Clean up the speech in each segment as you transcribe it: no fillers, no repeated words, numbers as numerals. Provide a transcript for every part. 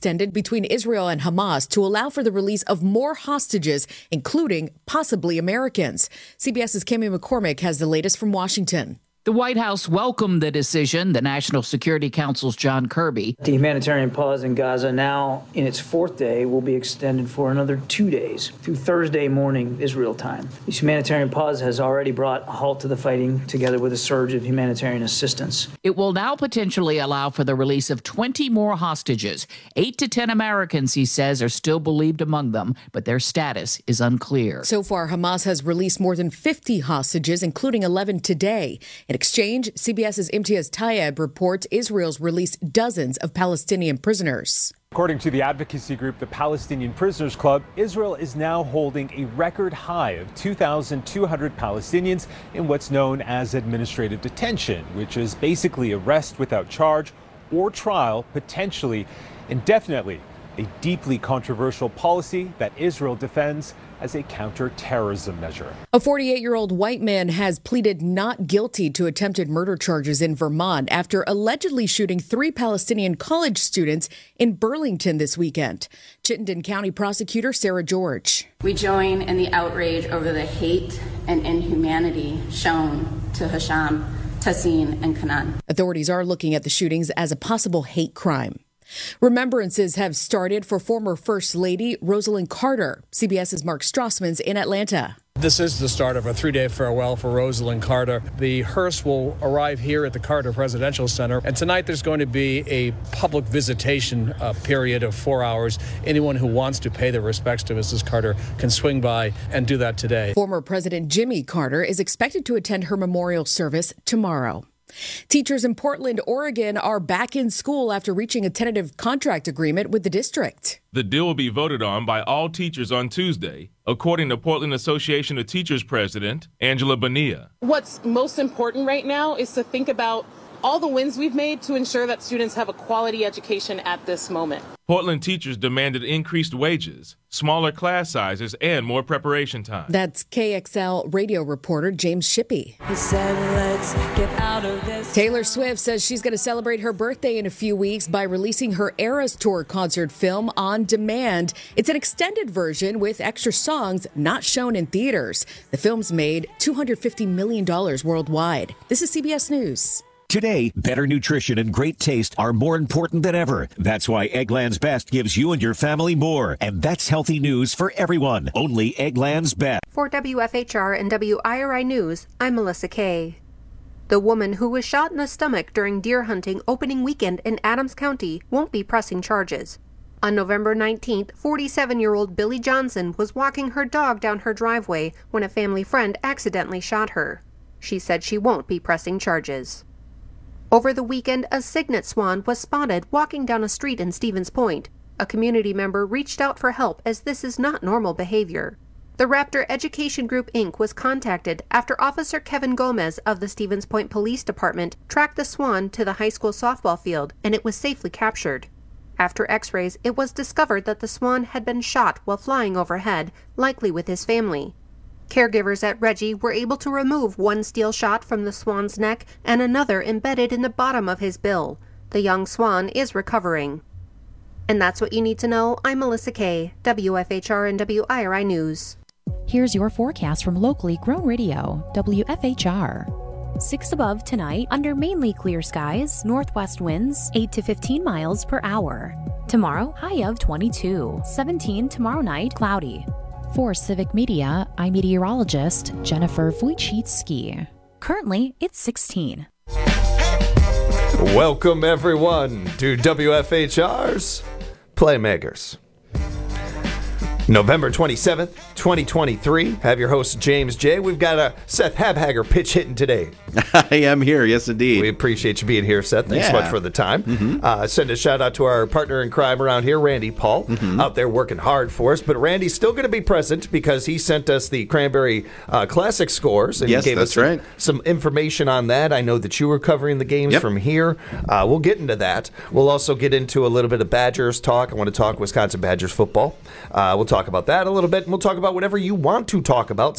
extended between Israel and Hamas to allow for the release of more hostages, including possibly Americans. CBS's Cami McCormick has the latest from Washington. The White House welcomed the decision. The National Security Council's John Kirby. The humanitarian pause in Gaza, now in its fourth day, will be extended for another 2 days through Thursday morning Israel time. This humanitarian pause has already brought a halt to the fighting, together with a surge of humanitarian assistance. It will now potentially allow for the release of 20 more hostages. 8 to 10 Americans, he says, are still believed among them, but their status is unclear. So far, Hamas has released more than 50 hostages, including 11 today. In exchange, CBS's Imtiaz Tayeb reports Israel's released dozens of Palestinian prisoners. According to the advocacy group, the Palestinian Prisoners Club, Israel is now holding a record high of 2,200 Palestinians in what's known as administrative detention, which is basically arrest without charge or trial, potentially indefinitely. A deeply controversial policy that Israel defends as a counterterrorism measure. A 48-year-old white man has pleaded not guilty to attempted murder charges in Vermont after allegedly shooting 3 Palestinian college students in Burlington this weekend. Chittenden County prosecutor Sarah George. We join in the outrage over the hate and inhumanity shown to Hisham, Tassin, and Kanan. Authorities are looking at the shootings as a possible hate crime. Remembrances have started for former First Lady Rosalynn Carter. CBS's Mark Strassman's in Atlanta. This is the start of a 3-day farewell for Rosalynn Carter. The hearse will arrive here at the Carter Presidential Center, and tonight there's going to be a public visitation period of 4 hours. Anyone who wants to pay their respects to Mrs. Carter can swing by and do that today. Former President Jimmy Carter is expected to attend her memorial service tomorrow. Teachers in Portland, Oregon are back in school after reaching a tentative contract agreement with the district. The deal will be voted on by all teachers on Tuesday, according to Portland Association of Teachers President Angela Bonilla. What's most important right now is to think about all the wins we've made to ensure that students have a quality education at this moment. Portland teachers demanded increased wages, smaller class sizes, and more preparation time. That's KXL radio reporter James Shippey. He said, let's get out of this. Taylor Swift says she's going to celebrate her birthday in a few weeks by releasing her Eras Tour concert film on demand. It's an extended version with extra songs not shown in theaters. The film's made $250 million worldwide. This is CBS News. Today, better nutrition and great taste are more important than ever. That's why Eggland's Best gives you and your family more. And that's healthy news for everyone. Only Eggland's Best. For WFHR and WIRI News, I'm Melissa Kay. The woman who was shot in the stomach during deer hunting opening weekend in Adams County won't be pressing charges. On November 19th, 47-year-old Billy Johnson was walking her dog down her driveway when a family friend accidentally shot her. She said she won't be pressing charges. Over the weekend, a cygnet swan was spotted walking down a street in Stevens Point. A community member reached out for help as this is not normal behavior. The Raptor Education Group, Inc. was contacted after Officer Kevin Gomez of the Stevens Point Police Department tracked the swan to the high school softball field, and it was safely captured. After x-rays, it was discovered that the swan had been shot while flying overhead, likely with his family. Caregivers at Reggie were able to remove one steel shot from the swan's neck and another embedded in the bottom of his bill. The young swan is recovering. And that's what you need to know. I'm Melissa Kay, WFHR and WIRI News. Here's your forecast from locally grown radio, WFHR. 6 above tonight, under mainly clear skies, northwest winds, 8 to 15 miles per hour. Tomorrow, high of 22, 17 tomorrow night, cloudy. For Civic Media, I'm meteorologist Jennifer Wojcicki. Currently, it's 16. Welcome, everyone, to WFHR's Playmakers. November 27th, 2023. Have your host, James J. We've got a Seth Habhager pitch hitting today. I am here, yes, indeed. We appreciate you being here, Seth. Thanks so much for the time. Send a shout out to our partner in crime around here, Randy Paul, out there working hard for us. But Randy's still going to be present because he sent us the Cranberry Classic scores. And yes, he gave that's us right. Some information on that. I know that you were covering the games from here. We'll get into that. We'll also get into a little bit of Badgers talk. I want to talk Wisconsin Badgers football. We'll talk about that a little bit, and we'll talk about whatever you want to talk about.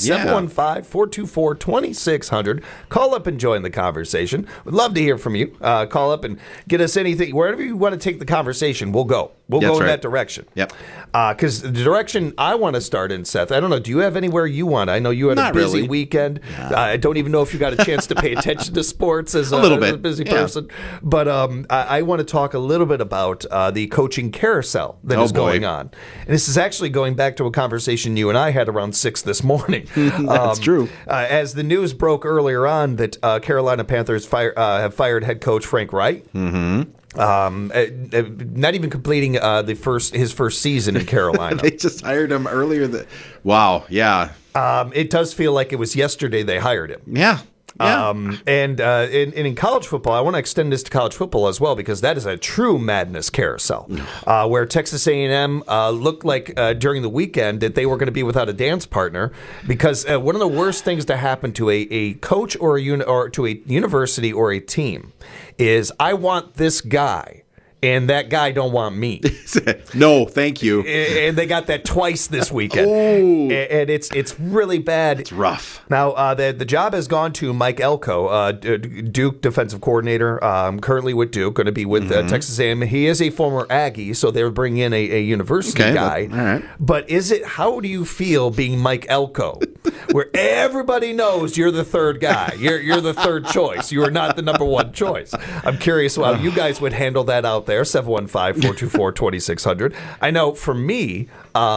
715-424-2600. Call up and join the conversation. We'd love to hear from you. Call up and get us anything. Wherever you want to take the conversation, we'll go. We'll That's go in right. that direction. Yep. Because the direction I want to start in, Seth, I don't know, do you have anywhere you want? I know you had Not a busy really. weekend. I don't even know if you got a chance to pay attention to sports as A little as a bit, busy yeah. person. But I want to talk a little bit about the coaching carousel that is going on. And this is actually going back to a conversation you and I had around 6 this morning. That's true. As the news broke earlier on that Carolina Panthers have fired head coach Frank Reich. Mm-hmm. Not even completing his first season in Carolina. They just hired him earlier. Wow, yeah. It does feel like it was yesterday they hired him. Yeah. And in college football, I want to extend this to college football as well, because that is a true madness carousel, where Texas A&M looked like during the weekend that they were going to be without a dance partner, because one of the worst things to happen to a coach or to a university or a team is, I want this guy, and that guy don't want me. No, thank you. And they got that twice this weekend. Oh. And it's really bad. It's rough. Now, the job has gone to Mike Elko, Duke defensive coordinator, currently with Duke, going to be with Texas A&M. He is a former Aggie, so they would bring in a university guy. All right. But how do you feel being Mike Elko, where everybody knows you're the third guy? You're the third choice. You are not the number one choice. I'm curious how you guys would handle that out there. 715-424-2600. I know for me,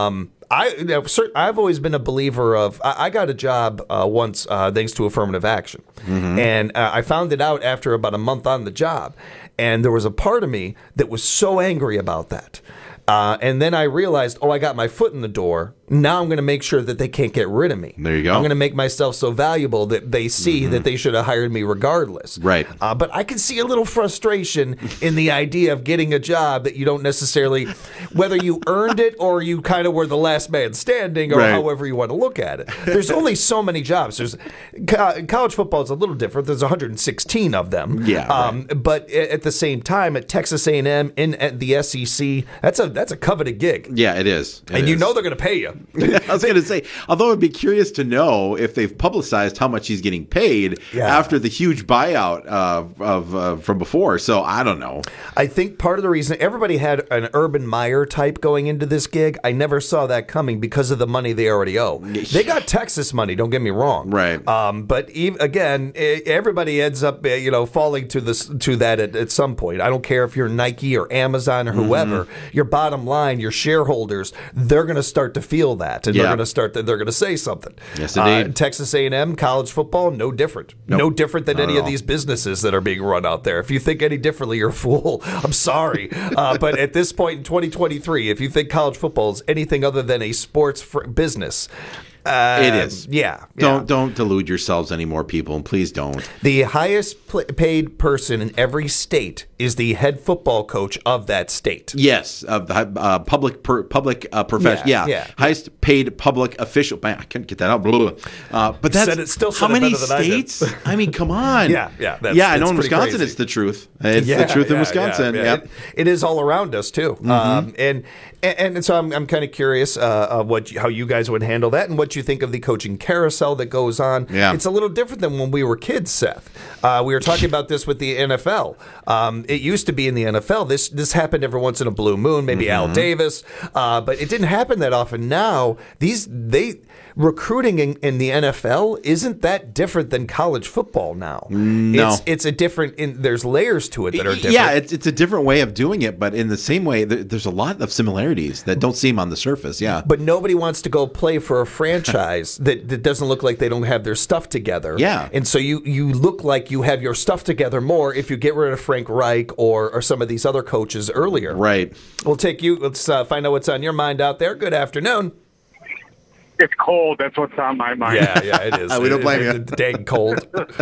I've always been a believer of, I got a job once thanks to affirmative action. And I found it out after about a month on the job. And there was a part of me that was so angry about that. And then I realized, I got my foot in the door. Now I'm going to make sure that they can't get rid of me. There you go. I'm going to make myself so valuable that they see that they should have hired me regardless. Right. But I can see a little frustration in the idea of getting a job that you don't necessarily, whether you earned it or you kind of were the last man standing, or however you want to look at it. There's only so many jobs. College football is a little different. There's 116 of them. Yeah. But at the same time, at Texas A&M, at the SEC, that's a coveted gig. Yeah, it is. You know they're going to pay you. I was going to say, although I'd be curious to know if they've publicized how much he's getting paid after the huge buyout from before. So I don't know. I think part of the reason everybody had an Urban Meyer type going into this gig, I never saw that coming because of the money they already owe. They got Texas money, don't get me wrong. Right. But again, everybody ends up falling to that at some point. I don't care if you're Nike or Amazon or whoever. Your bottom line, your shareholders, they're going to start to feel that, and they're going to say something. Yes, indeed. Texas A&M college football, no different. Nope. No different than Not any at of all. these businesses that are being run out there. If you think any differently, you're a fool. I'm sorry. But at this point in 2023, if you think college football is anything other than a sports business, it is. Yeah. Don't delude yourselves anymore, people, and please don't. The highest paid person in every state is the head football coach of that state. Yes, the public profession. Yeah. Highest paid public official. Man, I couldn't get that out. But that's how many states? I mean, come on. Yeah. I know in Wisconsin crazy. It's the truth. It's the truth in Wisconsin. Yeah. It is all around us too. And so I'm kind of curious how you guys would handle that, and what you think of the coaching carousel that goes on. Yeah. It's a little different than when we were kids, Seth. We were talking about this with the NFL. It used to be in the NFL. This happened every once in a blue moon, maybe Al Davis, but it didn't happen that often. Now recruiting in the NFL isn't that different than college football now. No. It's a different. There's layers to it that are different. Yeah, it's a different way of doing it, but in the same way, there's a lot of similarities that don't seem on the surface. Yeah, but nobody wants to go play for a franchise that doesn't look like they don't have their stuff together. Yeah, and so you look like you have your stuff together more if you get rid of Frank Reich or some of these other coaches earlier. Right. Let's find out what's on your mind out there. Good afternoon. It's cold. That's what's on my mind. Yeah, it is. We don't blame you. It's dang cold.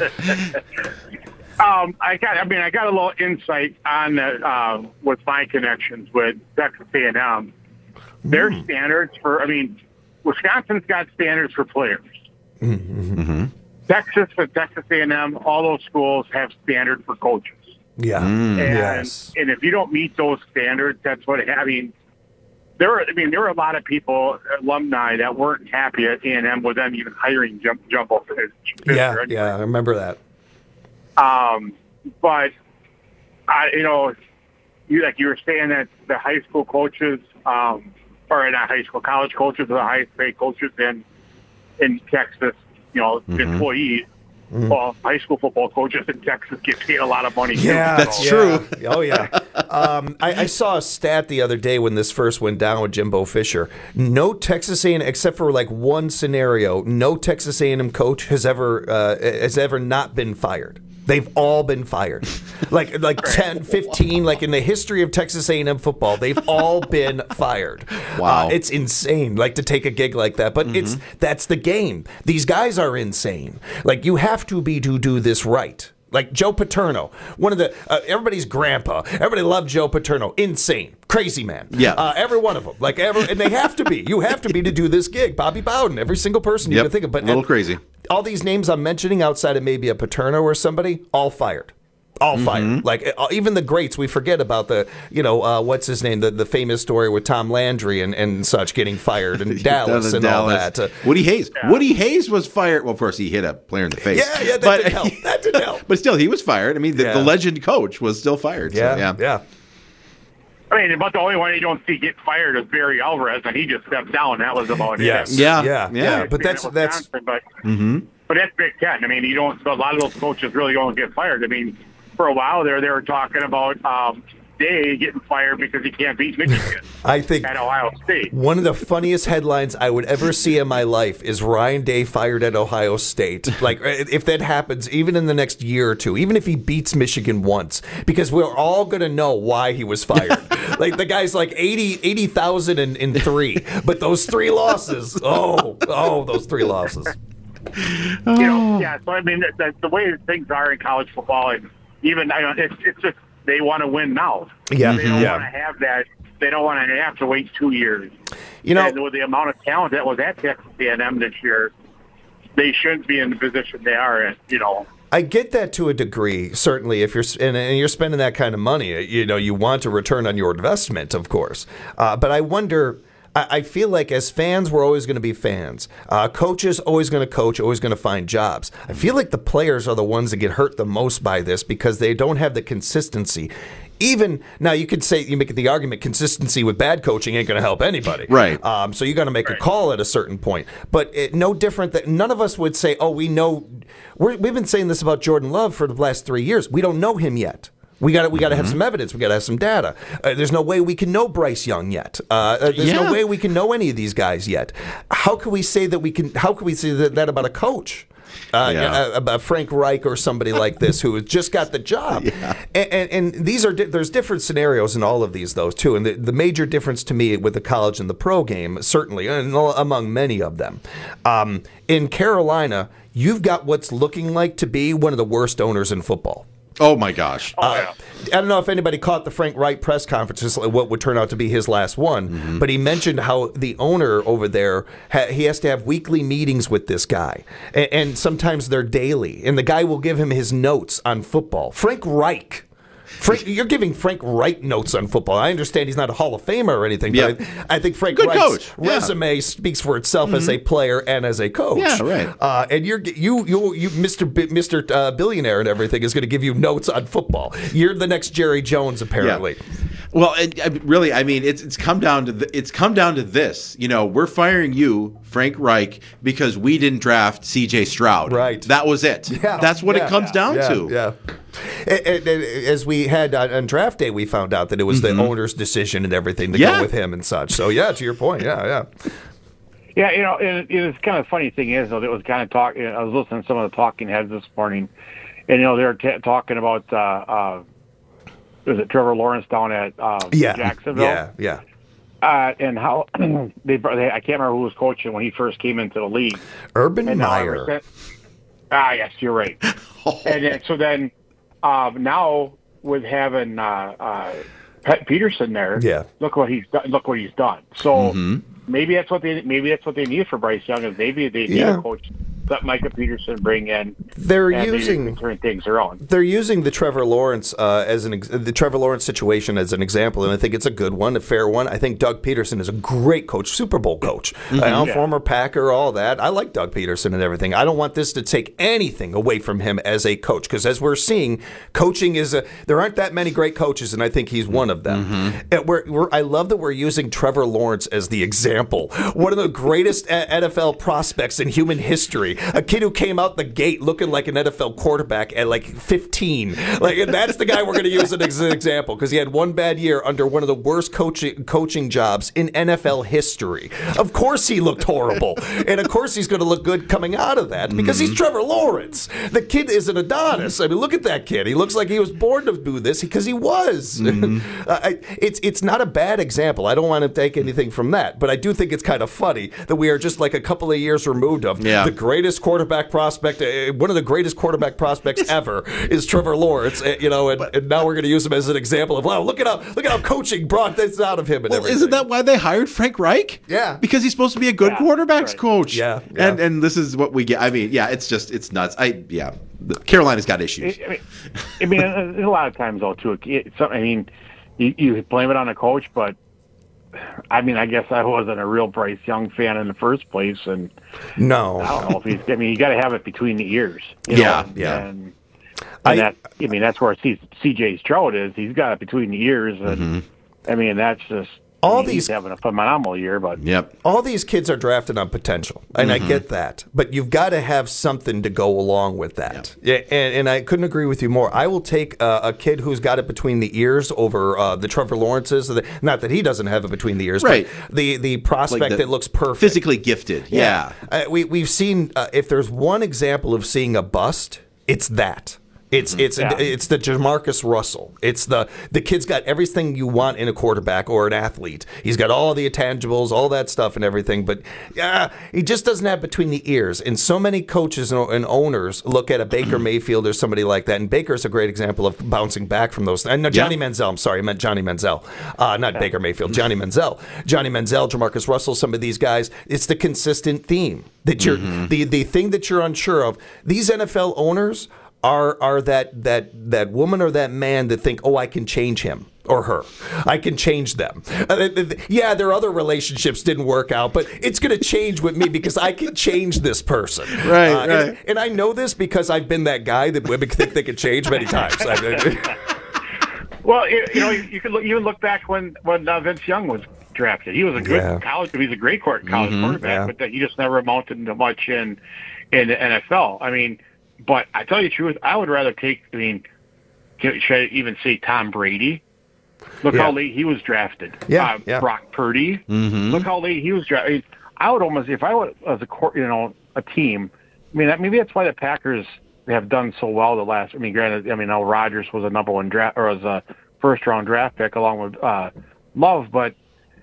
I got a little insight on with my connections with Texas A&M. Their standards Wisconsin's got standards for players. Mm-hmm. Texas and Texas A&M, all those schools have standards for coaches. Yeah. And if you don't meet those standards, that's what there were a lot of people, alumni, that weren't happy at A&M with them even hiring Jumbo for his. Yeah, I remember that. But you were saying that the high school coaches, or not high school, college coaches are the highest paid coaches in Texas, employees. Well, high school football coaches in Texas get paid a lot of money. Yeah, that's true. Oh, yeah. I saw a stat the other day when this first went down with Jimbo Fisher. No Texas A&M, except for like one scenario, no Texas A&M coach has ever not been fired. They've all been fired. Like 10, 15, like in the history of Texas A&M football, they've all been fired. Wow. It's insane, like to take a gig like that. But that's the game. These guys are insane. Like you have to do this right. Like Joe Paterno, one of the everybody's grandpa. Everybody loved Joe Paterno. Insane, crazy man. Yeah, every one of them. And they have to be. You have to be to do this gig. Bobby Bowden, every single person you can think of. But a little crazy. All these names I'm mentioning, outside of maybe a Paterno or somebody, all fired. All fired. Like even the greats, we forget about the what's his name, the famous story with Tom Landry and such getting fired in Dallas and all that. Woody Hayes. Yeah. Woody Hayes was fired. Well, of course, he hit a player in the face. Yeah, that didn't help. That didn't help. But still, he was fired. I mean, the legend coach was still fired. Yeah. I mean, but the only one you don't see get fired is Barry Alvarez, and he just stepped down. That was about it. Yeah. But that's But that's Big Ten. I mean, a lot of those coaches really don't get fired. I mean, for a while there, they were talking about Day getting fired because he can't beat Michigan. I think at Ohio State. One of the funniest headlines I would ever see in my life is Ryan Day fired at Ohio State. Like, if that happens, even in the next year or two, even if he beats Michigan once, because we're all going to know why he was fired. Like, the guy's like 80,000 in three, but those three losses, those three losses. So I mean, the way things are in college football, and even it's just they want to win now. Yeah, they don't want to have that. They don't want to have to wait 2 years. And with the amount of talent that was at Texas A&M this year, they shouldn't be in the position they are in. I get that to a degree, certainly. If you're and you're spending that kind of money, you want to return on your investment, of course. But I wonder. I feel like as fans, we're always going to be fans. Coaches always going to coach, always going to find jobs. I feel like the players are the ones that get hurt the most by this because they don't have the consistency. Even now, you make the argument consistency with bad coaching ain't going to help anybody, right? So you got to make a call at a certain point. But no different that none of us would say, "Oh, we know." We've been saying this about Jordan Love for the last 3 years. We don't know him yet. We got to have some evidence. We got to have some data. There's no way we can know Bryce Young yet. There's no way we can know any of these guys yet. How can we say that we can? How can we say that about a coach? About Frank Reich or somebody like this who has just got the job. And there's different scenarios in all of these, though, too. And the major difference to me with the college and the pro game, certainly, and among many of them, in Carolina, you've got what's looking like to be one of the worst owners in football. Oh, my gosh. I don't know if anybody caught the Frank Reich press conference, what would turn out to be his last one, but he mentioned how the owner over there, he has to have weekly meetings with this guy, and sometimes they're daily, and the guy will give him his notes on football. Frank Reich. You're giving Frank Reich notes on football. I understand he's not a Hall of Famer or anything, but I think Frank Reich's resume speaks for itself as a player and as a coach. Yeah, right. And you, Mr. Billionaire and everything is going to give you notes on football. You're the next Jerry Jones, apparently. Yeah. Well, really, I mean, it's come down to this. We're firing you, Frank Reich, because we didn't draft C.J. Stroud. Right. That was it. Yeah. That's what it comes down to. Yeah. And as we had on draft day, we found out that it was the owner's decision and everything to go with him and such. So, to your point, Yeah, and it's kind of funny thing is, though, it was kind of talking. I was listening to some of the talking heads this morning, and they were talking about was it Trevor Lawrence down at Jacksonville? Yeah. And how I can't remember who was coaching when he first came into the league. Urban Meyer. Yes, you're right. And then, now with having Pat Peterson there, look what he's done. So maybe that's what they need for Bryce Young. Is maybe they need a coach let Micah Peterson bring in. They're using turn things around. They're using the Trevor Lawrence the Trevor Lawrence situation as an example, and I think it's a good one, a fair one. I think Doug Peterson is a great coach, Super Bowl coach, former Packer, all that. I like Doug Peterson and everything. I don't want this to take anything away from him as a coach, because as we're seeing, coaching there aren't that many great coaches, and I think he's one of them. I love that we're using Trevor Lawrence as the example. One of the greatest NFL prospects in human history. A kid who came out the gate looking like an NFL quarterback at like 15. And that's the guy we're going to use as an example, because he had one bad year under one of the worst coaching jobs in NFL history. Of course he looked horrible. And of course he's going to look good coming out of that, because he's Trevor Lawrence. The kid is an Adonis. I mean, look at that kid. He looks like he was born to do this, because he was. It's not a bad example. I don't want to take anything from that, but I do think it's kind of funny that we are just like a couple of years removed of the greatest quarterback prospect, one of the greatest quarterback prospects ever is Trevor Lawrence, and now we're going to use him as an example of, wow, look at how coaching brought this out of him and everything. Isn't that why they hired Frank Reich? Yeah. Because he's supposed to be a good quarterbacks coach. Yeah. And this is what we get. I mean, it's nuts. Carolina's got issues. I mean, a lot of times, though, too, you blame it on a coach, but I mean, I guess I wasn't a real Bryce Young fan in the first place, and no, I don't know if he's. I mean, you got to have it between the ears. And that's where CJ Stroud is. He's got it between the ears, and I mean, that's just. He's having a phenomenal year, but all these kids are drafted on potential, and I get that. But you've got to have something to go along with that. And I couldn't agree with you more. I will take a kid who's got it between the ears over the Trevor Lawrences. Not that he doesn't have it between the ears, right? But the prospect that looks perfect, physically gifted. Yeah. We've seen if there's one example of seeing a bust, it's that. It's the Jamarcus Russell. It's the kid's got everything you want in a quarterback or an athlete. He's got all the intangibles, all that stuff and everything, but he just doesn't have between the ears. And so many coaches and owners look at a Baker Mayfield or somebody like that, and Baker's a great example of bouncing back from those. And Johnny Manziel, I'm sorry, I meant Johnny Manziel, not Baker Mayfield, Johnny Manziel. Johnny Manziel, Jamarcus Russell, some of these guys, it's the consistent theme that you're the thing that you're unsure of. These NFL owners are that woman or that man that think, I can change him or her. I can change them. Their other relationships didn't work out, but it's going to change with me because I can change this person. Right. And I know this because I've been that guy that women think they can change many times. Well, you could look back when Vince Young was drafted. He was a good college. He's a great college quarterback, but he just never amounted to much in the NFL. I mean. But I tell you the truth, I would rather take. I mean, should I even say Tom Brady? Look how late he was drafted. Brock Purdy. Look how late he was drafted. I would almost, if I was a team. I mean, maybe that's why the Packers have done so well the last. I mean, granted, now Rodgers was a number one draft or was a first round draft pick along with Love, but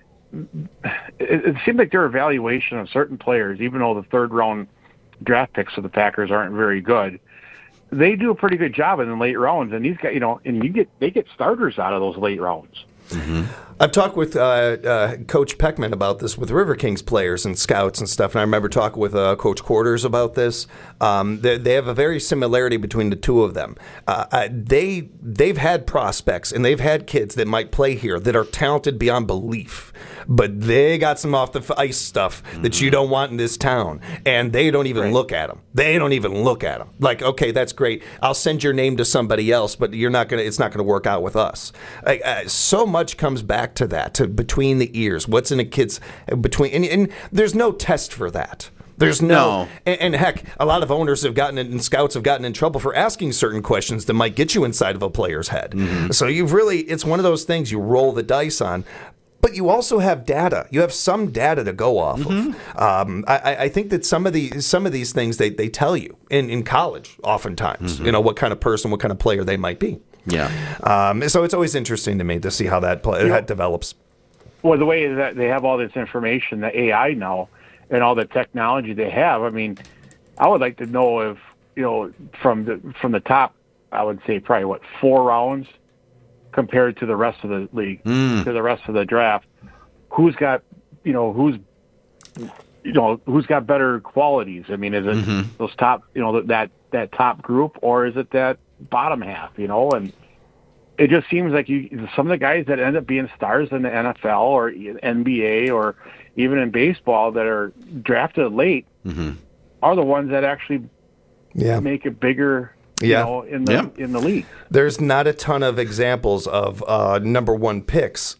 it seemed like their evaluation of certain players, even though the third round draft picks of the Packers aren't very good, they do a pretty good job in the late rounds, and these guys, they get starters out of those late rounds. I've talked with Coach Peckman about this with River Kings players and scouts and stuff, and I remember talking with Coach Quarters about this. They have a very similarity between the two of them. They've had prospects and they've had kids that might play here that are talented beyond belief, but they got some off the ice stuff that you don't want in this town, and they don't even look at them. They don't even look at them. Like, okay, that's great. I'll send your name to somebody else, but it's not gonna work out with us. So much comes back to that, to between the ears. What's in a kid's between, and there's no test for that. There's no. And heck, a lot of owners have gotten and scouts have gotten in trouble for asking certain questions that might get you inside of a player's head. So it's one of those things you roll the dice on. But you also have data. You have some data to go off of. I think that some of these things they tell you in college oftentimes. What kind of person, what kind of player they might be. Yeah. So it's always interesting to me to see how that develops. Well, the way that they have all this information, the AI now, and all the technology they have. I mean, I would like to know if from the top, I would say probably 4 rounds compared to the rest of the league, to the rest of the draft, who's got who's who's got better qualities? I mean, is it those top, that top group, or is it that bottom half? And it just seems like some of the guys that end up being stars in the NFL or NBA or even in baseball that are drafted late are the ones that actually make it bigger. In the league. There's not a ton of examples of number one picks,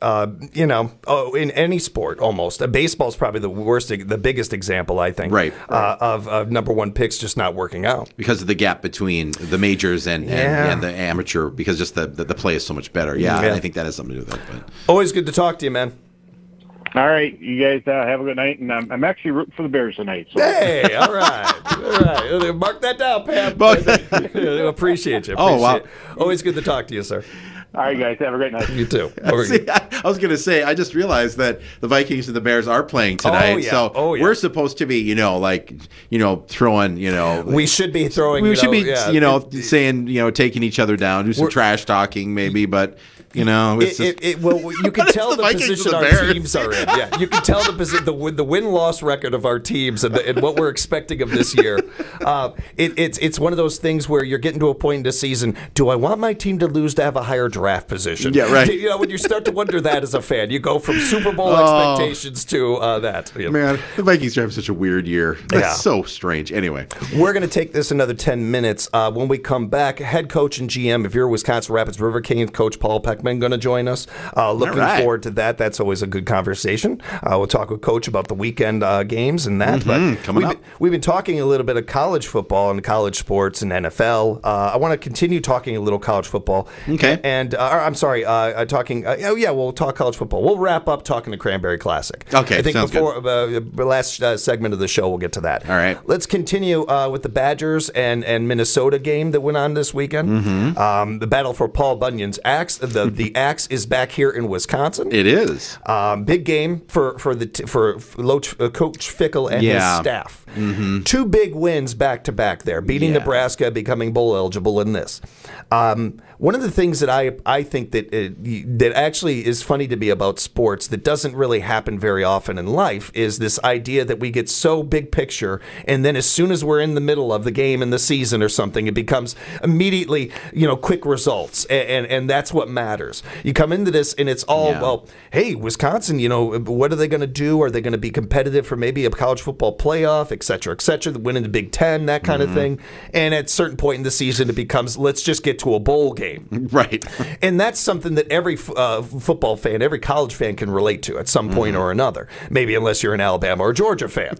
in any sport almost. Baseball's probably the biggest example, I think, of number one picks just not working out. Because of the gap between the majors and the amateur, because just the play is so much better. Yeah, I think that has something to do with it. But. Always good to talk to you, man. All right, you guys have a good night, and I'm actually rooting for the Bears tonight. So. Hey, all right. Mark that down, Pam. Appreciate you. Wow. Always good to talk to you, sir. All right, guys, have a great night. You too. See, I was going to say, I just realized that the Vikings and the Bears are playing tonight. We're supposed to be, throwing, We should be throwing. We should be, saying, taking each other down, do some trash talking maybe, but... you can tell the position our teams are in. Yeah, you can tell the win-loss record of our teams and what we're expecting of this year. It's one of those things where you're getting to a point in the season. Do I want my team to lose to have a higher draft position? Yeah, right. When you start to wonder that as a fan, you go from Super Bowl expectations to that. Man, the Vikings have such a weird year. That's so strange. Anyway, we're going to take this another 10 minutes. When we come back, head coach and GM of your Wisconsin Rapids River Kings, Coach Paul Peckman, going to join us. Looking forward to that. That's always a good conversation. We'll talk with Coach about the weekend games and that. But we've been talking a little bit of college football and college sports and NFL. I want to continue talking a little college football. Okay. And I'm sorry, talking. We'll talk college football. We'll wrap up talking the Cranberry Classic. Okay. I think sounds before the last segment of the show, we'll get to that. All right. Let's continue with the Badgers and Minnesota game that went on this weekend. The battle for Paul Bunyan's axe. The axe is back here in Wisconsin. It is. Big game for Coach Fickell and his staff. 2 big wins back to back there, beating Nebraska, becoming bowl eligible in this. One of the things that I think that actually is funny to me about sports that doesn't really happen very often in life is this idea that we get so big picture, and then as soon as we're in the middle of the game in the season or something, it becomes immediately quick results, and that's what matters. You come into this and it's all well, hey, Wisconsin, what are they going to do? Are they going to be competitive for maybe a college football playoff, et cetera, winning the Big Ten, that kind of thing? And at a certain point in the season, it becomes let's just get to a bowl game. Right. And that's something that every football fan, every college fan can relate to at some point or another. Maybe unless you're an Alabama or Georgia fan.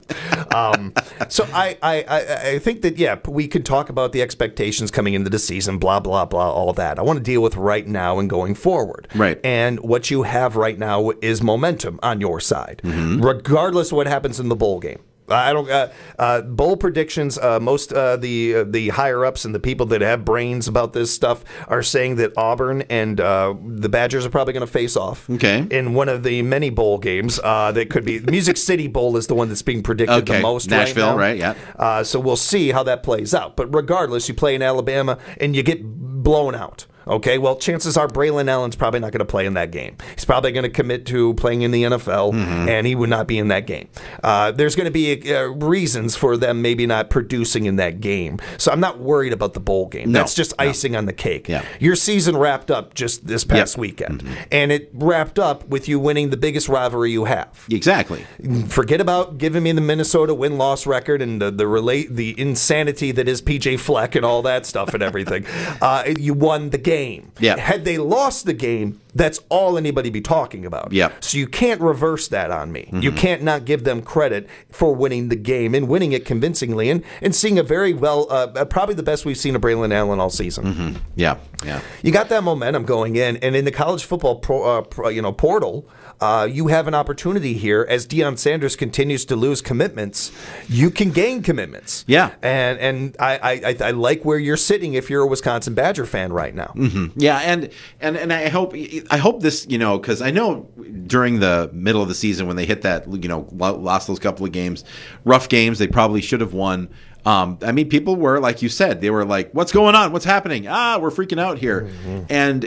So I think that, we could talk about the expectations coming into the season, blah, blah, blah, all that. I want to deal with right now and going forward. Right. And what you have right now is momentum on your side, regardless of what happens in the bowl game. I don't bowl predictions. Most the higher ups and the people that have brains about this stuff are saying that Auburn and the Badgers are probably going to face off. Okay. In one of the many bowl games that could be Music City Bowl is the one that's being predicted the most. Nashville, right now. Yeah. So we'll see how that plays out. But regardless, you play in Alabama and you get blown out. Okay, well, chances are Braylon Allen's probably not going to play in that game. He's probably going to commit to playing in the NFL, and he would not be in that game. There's going to be reasons for them maybe not producing in that game. So I'm not worried about the bowl game. That's just icing on the cake. Yeah. Your season wrapped up just this past weekend, and it wrapped up with you winning the biggest rivalry you have. Exactly. Forget about giving me the Minnesota win-loss record and the insanity that is PJ Fleck and all that stuff and everything. You won the game. Yeah. Had they lost the game, that's all anybody be talking about. Yeah. So you can't reverse that on me. You can't not give them credit for winning the game and winning it convincingly and seeing a very probably the best we've seen of Braylon Allen all season. Yeah. You got that momentum going in, and in the college football portal, you have an opportunity here as Deion Sanders continues to lose commitments. You can gain commitments. Yeah. And I like where you're sitting if you're a Wisconsin Badger fan right now. Yeah, and I hope this, because I know during the middle of the season when they hit that, lost those couple of games, rough games, they probably should have won. I mean, people were, like you said, they were like, what's going on? What's happening? We're freaking out here. And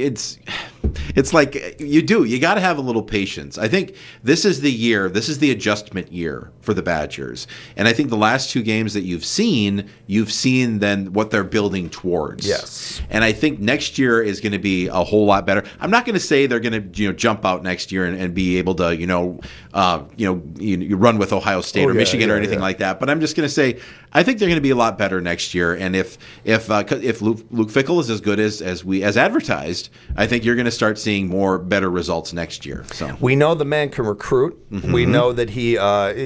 it's like you got to have a little patience. I think this is the adjustment year for the Badgers. And I think the last 2 games that you've seen then what they're building towards. Yes. And I think next year is going to be a whole lot better. I'm not going to say they're going to jump out next year and be able to you run with Ohio State or Michigan or anything like that. But I'm just going to say I think they're going to be a lot better next year. And if Luke Fickell is as good as advertised, I think you're going to start seeing better results next year. So we know the man can recruit. Mm-hmm. We know that he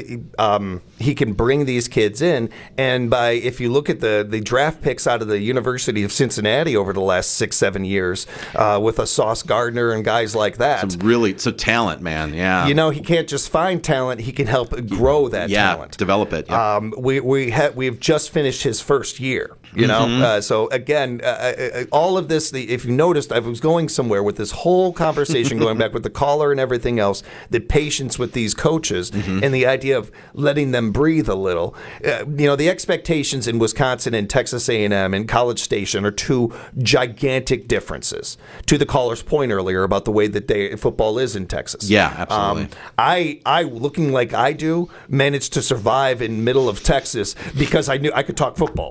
can bring these kids in. And if you look at the draft picks out of the University of Cincinnati over the last 6-7 years, with a Sauce Gardner and guys like that, some talent, man. Yeah, he can't just find talent; he can help grow that talent, develop it. Yeah. We've just finished his first year. So again, all of this. If you noticed, I was going somewhere with this whole conversation, going back with the caller and everything else. The patience with these coaches and the idea of letting them breathe a little. The expectations in Wisconsin and Texas A&M and College Station are 2 gigantic differences. To the caller's point earlier about the way that football is in Texas. Yeah, absolutely. I looking like I do managed to survive in middle of Texas because I knew I could talk football.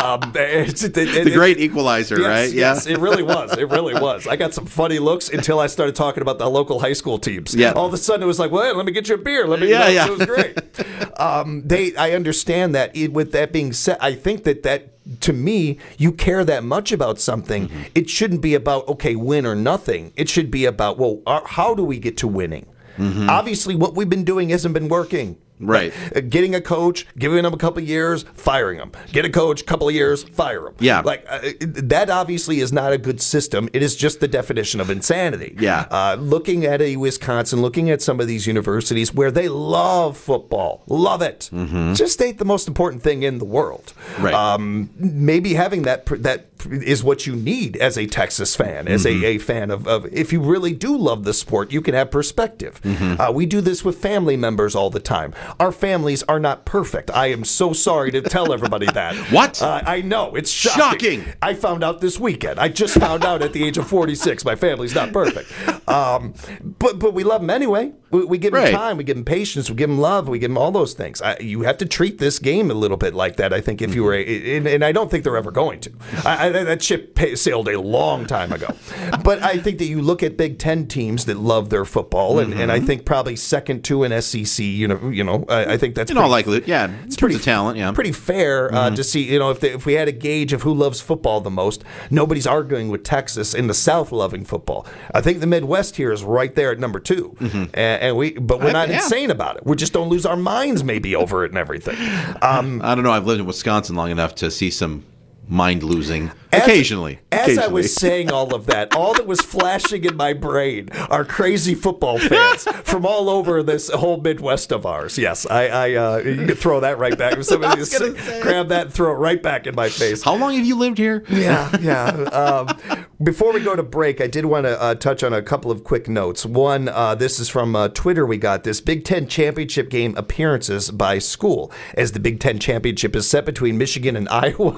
The great equalizer, right? Yes, it really was. It really was. I got some funny looks until I started talking about the local high school teams. Yeah. All of a sudden, it was like, well, let me get you a beer. It was great. I understand that. With that being said, I think that to me, you care that much about something. It shouldn't be about, okay, win or nothing. It should be about, well, how do we get to winning? Obviously, what we've been doing hasn't been working. Right. Getting a coach, giving him a couple of years, firing him. Get a coach, couple of years, fire him. Yeah. That obviously is not a good system. It is just the definition of insanity. Yeah. Looking at Wisconsin, looking at some of these universities where they love football, love it. Just ain't the most important thing in the world. Right. Maybe having that is what you need as a Texas fan, as a fan of if you really do love the sport, you can have perspective. We do this with family members all the time. Our families are not perfect. I am so sorry to tell everybody that. What? I know. It's shocking. I found out this weekend. I just found out at the age of 46 my family's not perfect. But we love them anyway. We give them time. We give them patience. We give them love. We give them all those things. You have to treat this game a little bit like that, I think, if you were, and I don't think they're ever going to. That ship sailed a long time ago. But I think that you look at Big Ten teams that love their football, and I think probably second to an SEC, I think that's in all likelihood, it's pretty talent, pretty fair to see. If we had a gauge of who loves football the most, nobody's arguing with Texas in the South loving football. I think the Midwest here is right there at number 2, but we're not insane about it. We just don't lose our minds maybe over it and everything. I don't know. I've lived in Wisconsin long enough to see some mind losing occasionally. As I was saying all of that, all that was flashing in my brain are crazy football fans from all over this whole Midwest of ours. Yes, you could throw that right back. Somebody just grab that and throw it right back in my face. How long have you lived here? Yeah. Before we go to break, I did want to touch on a couple of quick notes. One, this is from Twitter. We got this Big Ten championship game appearances by school, as the Big Ten championship is set between Michigan and Iowa.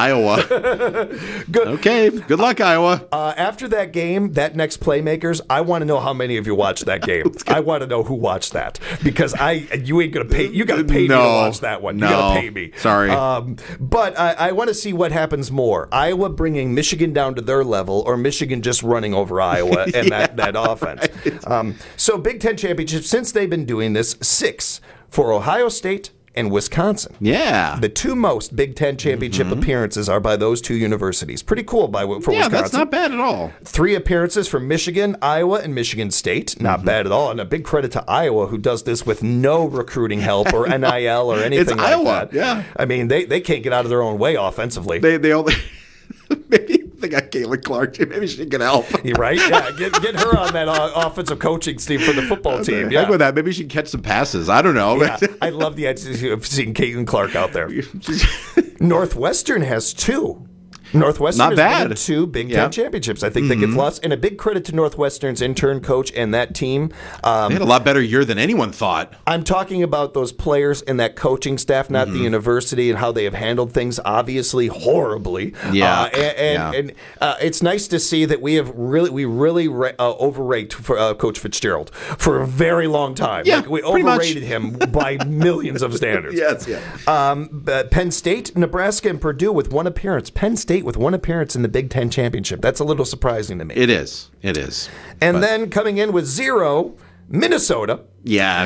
Good. Okay. Good luck, Iowa. After that game, that next Playmakers, I want to know how many of you watched that game. I want to know who watched that, because you ain't gonna pay. You got to pay me to watch that one. You got to pay me. Sorry. But I want to see what happens more: Iowa bringing Michigan down to their level, or Michigan just running over Iowa and that offense. So Big Ten championship, since they've been doing this, 6 for Ohio State and Wisconsin. Yeah. The 2 most Big Ten championship appearances are by those 2 universities. Pretty cool for Wisconsin. Yeah, that's not bad at all. 3 appearances from Michigan, Iowa, and Michigan State. Not bad at all. And a big credit to Iowa, who does this with no recruiting help or NIL or anything like Iowa. that. Yeah. I mean, they can't get out of their own way offensively. They only... Maybe they got Caitlin Clark. Maybe she can help. You're right. Yeah, get her on that offensive coaching team for the football team. Yeah, with that. Maybe she can catch some passes. I don't know. Yeah, I love the idea of seeing Caitlin Clark out there. Northwestern has 2. Northwestern not has bad. been in 2 Big Ten championships. I think that gets lost. And a big credit to Northwestern's intern coach and that team. They had a lot better year than anyone thought. I'm talking about those players and that coaching staff, not the university, and how they have handled things, obviously horribly. Yeah. And it's nice to see that we really overrated for Coach Fitzgerald for a very long time. Yeah, we overrated him by millions of standards. Yes, yeah. Penn State, Nebraska, and Purdue with 1 appearance. Penn State with 1 appearance in the Big Ten championship. That's a little surprising to me. It is. And then coming in with 0, Minnesota. Yeah.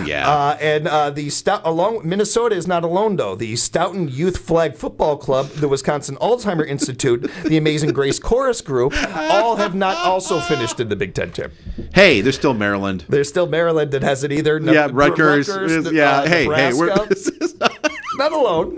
Minnesota is not alone, though. The Stoughton Youth Flag Football Club, the Wisconsin Alzheimer Institute, the Amazing Grace Chorus Group, all have not also finished in the Big Ten champ. Hey, there's still Maryland. There's still Maryland that has it either. Rutgers. Hey, Nebraska. Not alone.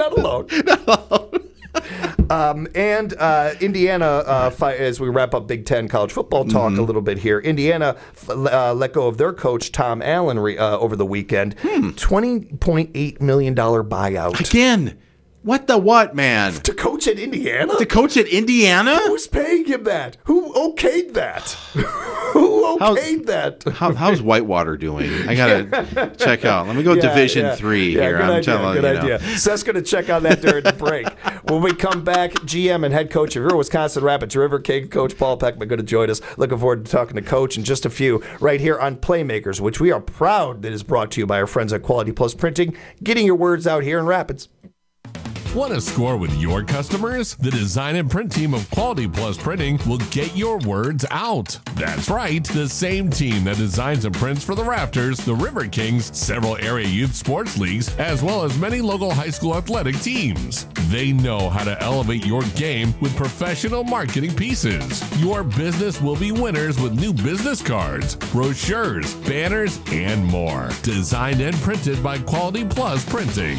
And Indiana, as we wrap up Big Ten college football talk a little bit here, Indiana let go of their coach, Tom Allen, over the weekend. $20.8 million buyout. Again. What, man? To coach at Indiana? Who's paying him that? Who okayed that? Who okayed that? How's Whitewater doing? I got to check out. Let me go Division 3 here. Good idea. Seth's going to check on that during the break. When we come back, GM and head coach of your Wisconsin Rapids River King, Coach Paul Peckman, going to join us. Looking forward to talking to Coach in just a few right here on Playmakers, which we are proud that is brought to you by our friends at Quality Plus Printing, getting your words out here in Rapids. Want to score with your customers? The design and print team of Quality Plus Printing will get your words out. That's right, the same team that designs and prints for the Rafters, the River Kings, several area youth sports leagues, as well as many local high school athletic teams. They know how to elevate your game with professional marketing pieces. Your business will be winners with new business cards, brochures, banners, and more. Designed and printed by Quality Plus Printing.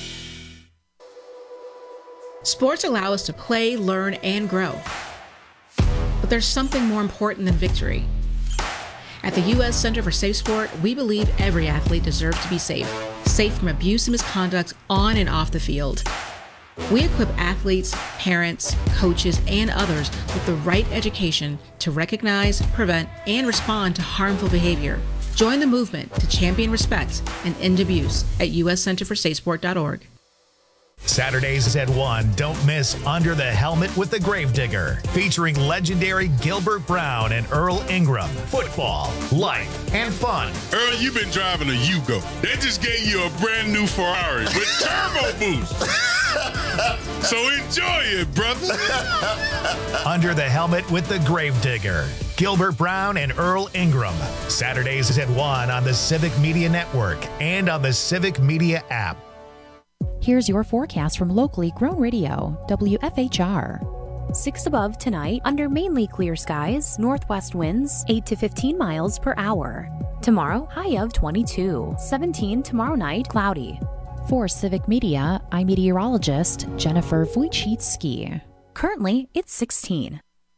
Sports allow us to play, learn, and grow. But there's something more important than victory. At the U.S. Center for Safe Sport, we believe every athlete deserves to be safe from abuse and misconduct on and off the field. We equip athletes, parents, coaches, and others with the right education to recognize, prevent, and respond to harmful behavior. Join the movement to champion respect and end abuse at uscenterforsafesport.org. Saturdays at 1, don't miss Under the Helmet with the Gravedigger, featuring legendary Gilbert Brown and Earl Ingram. Football, life, and fun. Earl, you've been driving a Yugo. They just gave you a brand new Ferrari with turbo boost. So enjoy it, brother. Under the Helmet with the Gravedigger, Gilbert Brown and Earl Ingram. Saturdays at 1 on the Civic Media Network and on the Civic Media app. Here's your forecast from locally grown radio, WFHR. 6 above tonight, under mainly clear skies, northwest winds, 8 to 15 miles per hour. Tomorrow, high of 22, 17 tomorrow night, cloudy. For Civic Media, I'm meteorologist Jennifer Wojcicki. Currently, it's 16.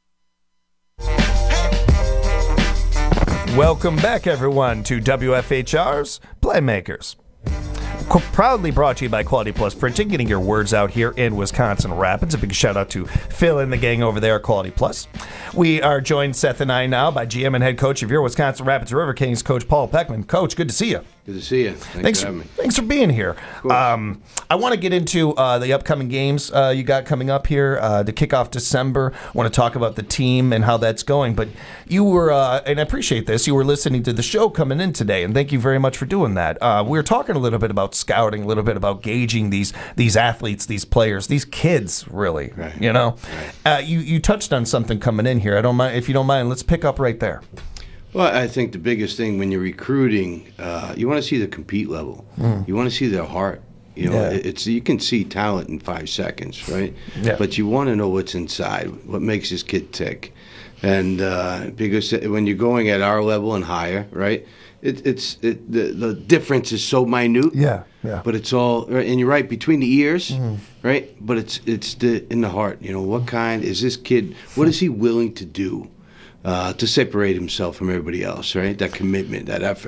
Welcome back, everyone, to WFHR's Playmakers. Proudly brought to you by Quality Plus Printing, getting your words out here in Wisconsin Rapids. A big shout out to Phil and the gang over there at Quality Plus. We are joined, Seth and I, now by GM and head coach of your Wisconsin Rapids River Kings, Coach Paul Peckman. Coach, good to see you. Good to see you. Thanks for having me. Thanks for being here. I want to get into the upcoming games you got coming up here to kick off December. I want to talk about the team and how that's going. But you were, and I appreciate this, you were listening to the show coming in today, and thank you very much for doing that. We were talking a little bit about scouting, a little bit about gauging these athletes, these players, these kids, really. Right. You know, you touched on something coming in here. I don't mind if you don't mind. Let's pick up right there. Well, I think the biggest thing when you're recruiting, you want to see the compete level. You want to see their heart. You know, you can see talent in 5 seconds, right? Yeah. But you want to know what's inside, what makes this kid tick, and because when you're going at our level and higher, right? The difference is so minute. Yeah. But it's all, and you're right, between the ears, right? But it's in the heart. You know, what kind is this kid? What is he willing to do? To separate himself from everybody else, right? That commitment, that effort.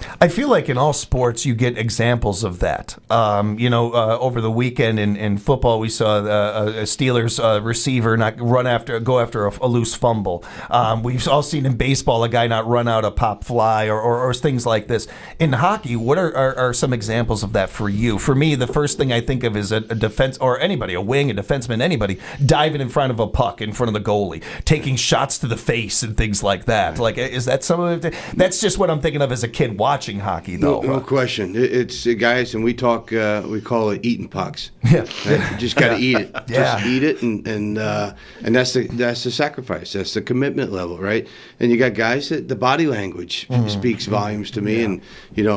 I feel like in all sports you get examples of that. Over the weekend in football we saw a Steelers receiver not go after a loose fumble. We've all seen in baseball a guy not run out a pop fly or things like this. In hockey, what are some examples of that for you? For me, the first thing I think of is a defense or anybody, a wing, a defenseman, anybody diving in front of a puck in front of the goalie, taking shots to the face and things like that. Like, is that some of it? That's just what I'm thinking of as a kid watching hockey, though. No question. It's guys, and we call it eating pucks. Yeah, right? You just got to eat it. Yeah. Just eat it, and that's the sacrifice. That's the commitment level, right? And you got guys that the body language speaks volumes to me, and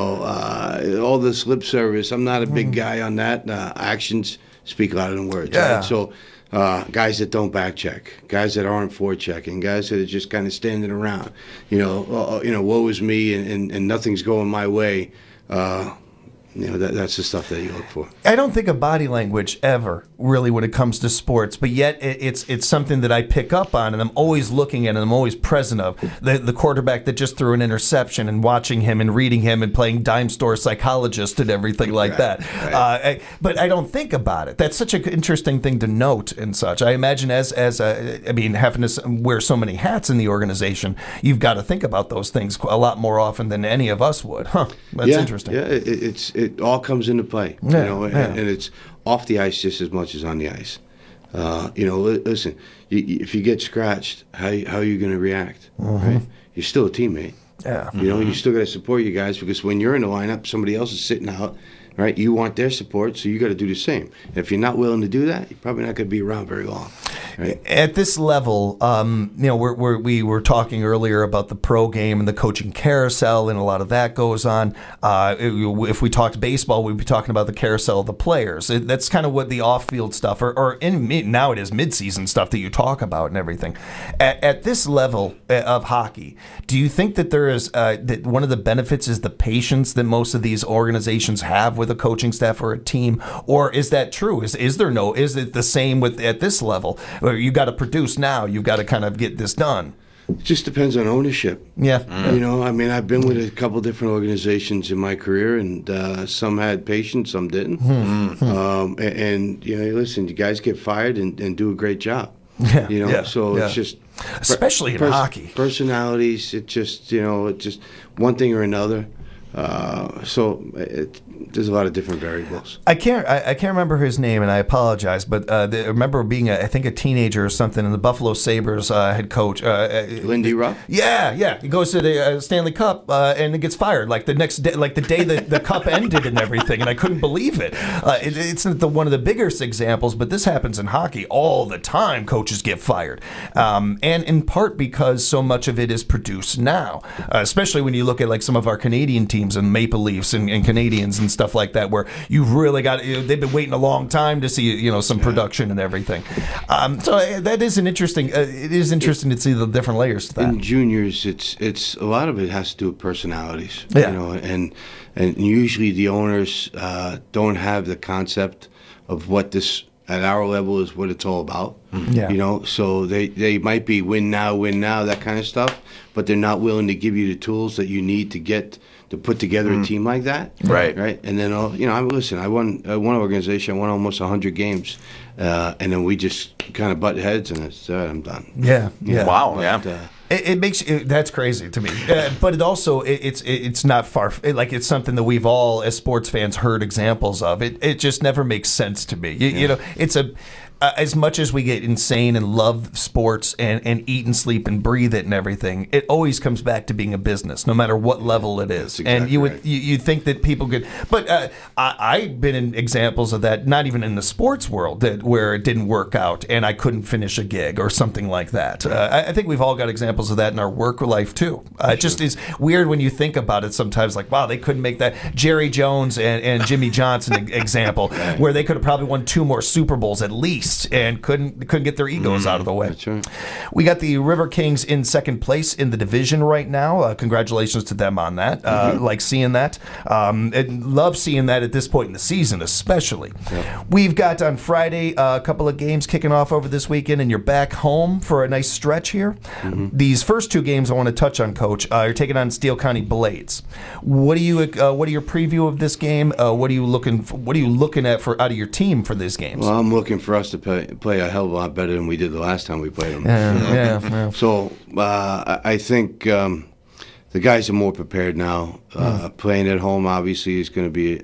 all this lip service. I'm not a big guy on that. Actions speak louder than words. Yeah. Right? So. Guys that don't back check, guys that aren't forechecking, guys that are just kind of standing around, woe is me and nothing's going my way. That's the stuff that you look for. I don't think of body language ever, really, when it comes to sports, but yet it's something that I pick up on, and I'm always looking at and I'm always present of. The quarterback that just threw an interception and watching him and reading him and playing dime store psychologist and everything like that. Right. But I don't think about it. That's such an interesting thing to note and such. I imagine having to wear so many hats in the organization, you've got to think about those things a lot more often than any of us would. That's interesting. Yeah, it all comes into play, and it's off the ice just as much as on the ice. Listen, if you get scratched, how are you going to react? Right? You're still a teammate. Yeah. You still got to support your guys, because when you're in the lineup, somebody else is sitting out. Right, you want their support, so you got to do the same. And if you're not willing to do that, you're probably not going to be around very long. Right? At this level, we were talking earlier about the pro game and the coaching carousel, and a lot of that goes on. If we talked baseball, we'd be talking about the carousel of the players. That's kind of what the off-field stuff, now it is mid-season stuff that you talk about and everything. At this level of hockey, do you think that there is that one of the benefits is the patience that most of these organizations have with a coaching staff or a team, or is that true? Is it the same at this level? Where you got to produce now, you've got to kind of get this done. It just depends on ownership. Yeah. I've been with a couple different organizations in my career, and some had patience, some didn't. Listen, you guys get fired and do a great job. It's just especially in hockey, personalities. It's just one thing or another. There's a lot of different variables. I can't remember his name, and I apologize, but I remember being a teenager or something, and the Buffalo Sabres head coach, Lindy Ruff. Yeah, he goes to the Stanley Cup and it gets fired like the next day, like the day that the cup ended and everything, and I couldn't believe it. It's one of the biggest examples, but this happens in hockey all the time. Coaches get fired, and in part because so much of it is produced now, especially when you look at like some of our Canadian teams and Maple Leafs and Canadians and stuff like that, where you've really got they've been waiting a long time to see some production and everything. So that is interesting to see the different layers to that. In juniors, it's a lot of it has to do with personalities. And usually the owners don't have the concept of what this at our level is, what it's all about. So they might be win now, that kind of stuff, but they're not willing to give you the tools that you need to put together a team like that. Right. And then, I won one organization, I won almost 100 games, and then we just kind of butt heads, and I'm done. Yeah. Wow. Yeah. It makes that's crazy to me, but it also it's not far. It's something that we've all as sports fans heard examples of. It just never makes sense to me. It's as much as we get insane and love sports and eat and sleep and breathe it and everything, it always comes back to being a business, no matter what level it is. Exactly and you would right. you think that people could, but I've been in examples of that, not even in the sports world, where it didn't work out and I couldn't finish a gig or something like that. I think we've all got examples of that in our work life too. It just is weird when you think about it sometimes, like, wow, they couldn't make that Jerry Jones and Jimmy Johnson example, where they could have probably won 2 more Super Bowls at least. East and couldn't get their egos out of the way. That's right. We got the River Kings in second place in the division right now. Congratulations to them on that. Like seeing that. And love seeing that at this point in the season, especially. Yeah. We've got on Friday a couple of games kicking off over this weekend, and you're back home for a nice stretch here. These first two games I want to touch on, Coach. You're taking on Steele County Blades. What are your preview of this game? What are you looking at for out of your team for these games? Well, I'm looking for us to play a hell of a lot better than we did the last time we played them. Yeah. So I think the guys are more prepared now. Playing at home obviously is going to be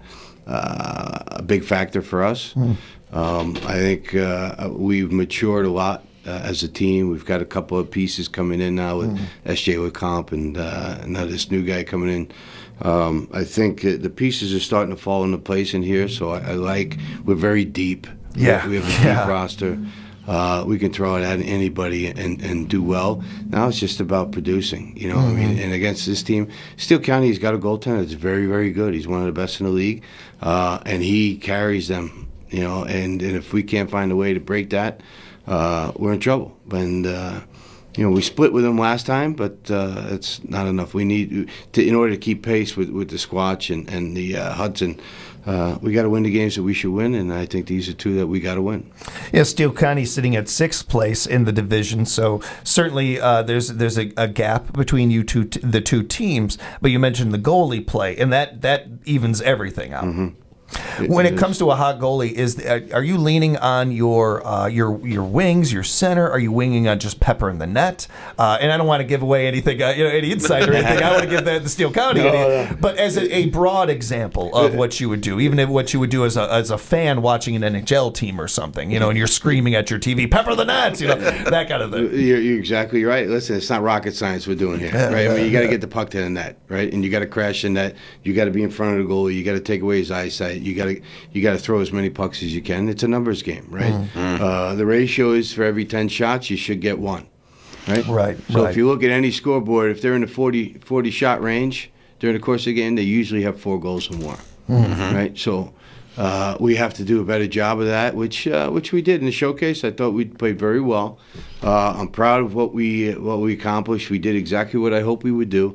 a big factor for us. I think we've matured a lot as a team. We've got a couple of pieces coming in now with S.J. LeComp and now this new guy coming in. I think the pieces are starting to fall into place in here, so I like we're very deep. Yeah. We have a deep roster. We can throw it at anybody and do well. Now it's just about producing, I mean, and against this team, Steele County's got a goaltender that's very, very good. He's one of the best in the league, and he carries them, and if we can't find a way to break that, we're in trouble. And we split with them last time, but it's not enough. We need to, in order to keep pace with the Squatch and the Hudson. We got to win the games that we should win, and I think these are two that we got to win. Yeah, Steele County sitting at 6th place in the division, so certainly there's a gap between the two teams. But you mentioned the goalie play, and that evens everything out. When it comes to a hot goalie, are you leaning on your wings, your center? Are you winging on just Pepper in the net? And I don't want to give away anything, any insight or anything. I want to give that to Steele County. But as a broad example of what you would do, even if what you would do as a fan watching an NHL team or something, and you're screaming at your TV, Pepper the net, that kind of thing. You're exactly right. Listen, it's not rocket science we're doing here, right? I mean, you got to get the puck to the net, right? And you got to crash in net. You got to be in front of the goalie. You got to take away his eyesight. You got to throw as many pucks as you can. It's a numbers game, right? The ratio is for every 10 shots, you should get one, right? Right. So if you look at any scoreboard, if they're in the 40 shot range during the course of the game, they usually have 4 goals or more, right? So we have to do a better job of that, which we did in the showcase. I thought we played very well. I'm proud of what we accomplished. We did exactly what I hoped we would do.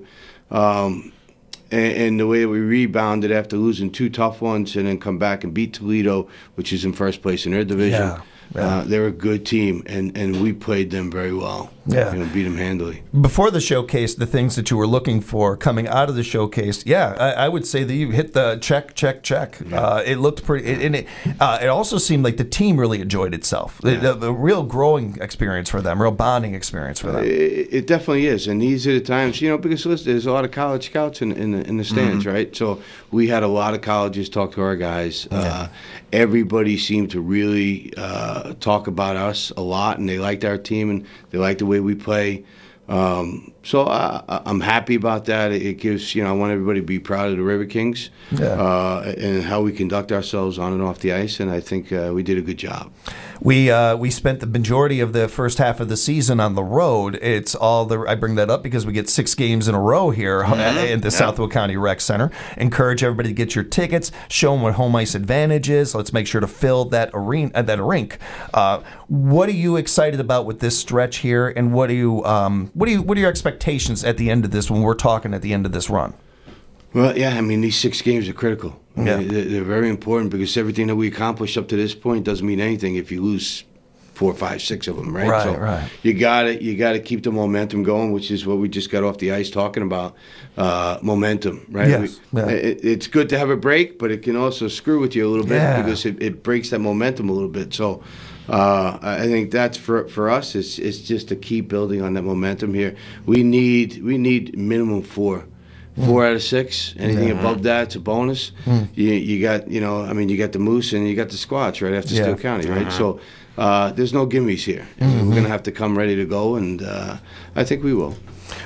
And the way that we rebounded after losing 2 tough ones and then come back and beat Toledo, which is in first place in their division. They're a good team, and we played them very well. Beat them handily. Before the showcase, the things that you were looking for coming out of the showcase, I would say that you hit the check. It looked pretty, and it also seemed like the team really enjoyed itself. The real growing experience for them, real bonding experience for them. It definitely is, and these are the times, because listen, there's a lot of college scouts in the stands, right? So we had a lot of colleges talk to our guys. Everybody seemed to really talk about us a lot, and they liked our team, and they liked the way we play. So I'm happy about that. It gives, I want everybody to be proud of the River Kings and how we conduct ourselves on and off the ice, and I think we did a good job. We spent the majority of the first half of the season on the road. It's I bring that up because we get 6 games in a row here in the Southwood County Rec Center. Encourage everybody to get your tickets. Show them what home ice advantage is. Let's make sure to fill that rink. What are you excited about with this stretch here, and what are your expectations at the end of this when we're talking at the end of this run? Well, these 6 games are critical. They're very important because everything that we accomplished up to this point doesn't mean anything if you lose 4, 5, 6 of them, right? Right. You got to keep the momentum going, which is what we just got off the ice talking about. Momentum, right? Yes. It's good to have a break, but it can also screw with you a little bit because it breaks that momentum a little bit. So I think that's for us. It's just to keep building on that momentum here. We need minimum 4 out of 6. Anything above that, it's a bonus. You got you got the Moose and you got the Squatch right after Steele County, right? So there's no gimmies here. We're gonna have to come ready to go, and I think we will.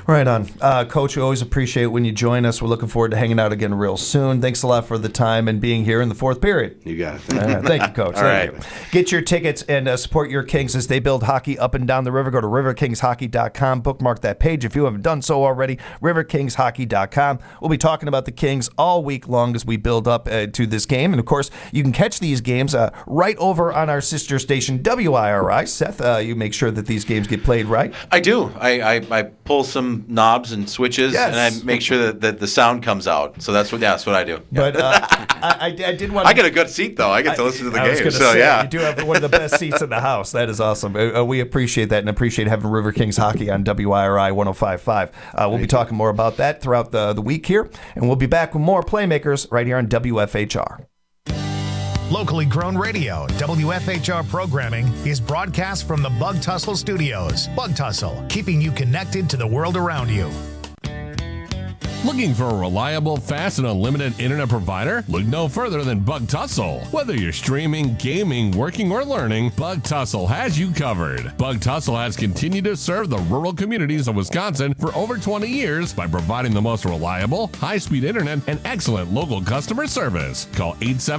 Right on. Coach, we always appreciate when you join us. We're looking forward to hanging out again real soon. Thanks a lot for the time and being here in the fourth period. You got it. Thank you, Coach. Thank you. Get your tickets and support your Kings as they build hockey up and down the river. Go to riverkingshockey.com. Bookmark that page if you haven't done so already. riverkingshockey.com. We'll be talking about the Kings all week long as we build up to this game. And, of course, you can catch these games right over on our sister station, WIRI. Seth, you make sure that these games get played right. I do. I pull some knobs and switches, and I make sure that the sound comes out. So that's what I do. But I did want. I get a good seat though. I get to listen to the game. So you do have one of the best seats in the house. That is awesome. We appreciate that and appreciate having River Kings hockey on WIRI 105.5. We'll be talking more about that throughout the week here, and we'll be back with more Playmakers right here on WFHR. Locally grown radio, WFHR programming is broadcast from the Bug Tussle Studios. Bug Tussle, keeping you connected to the world around you. Looking for a reliable, fast, and unlimited internet provider? Look no further than Bug Tussle. Whether you're streaming, gaming, working, or learning, Bug Tussle has you covered. Bug Tussle has continued to serve the rural communities of Wisconsin for over 20 years by providing the most reliable, high-speed internet and excellent local customer service. Call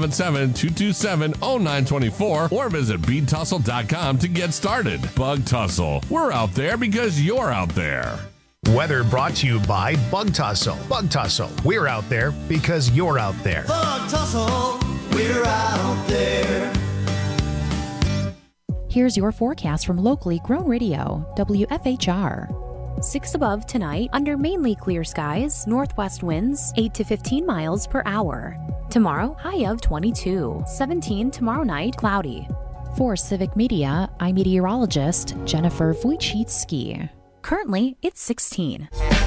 877-227-0924 or visit btussle.com to get started. Bug Tussle. We're out there because you're out there. Weather brought to you by Bug Tussle. Bug Tussle, we're out there because you're out there. Bug Tussle, we're out there. Here's your forecast from locally grown radio, WFHR. 6 above tonight, under mainly clear skies, northwest winds, 8 to 15 miles per hour. Tomorrow, high of 22, 17 tomorrow night, cloudy. For Civic Media, I'm meteorologist Jennifer Wojcicki. Currently, it's 16.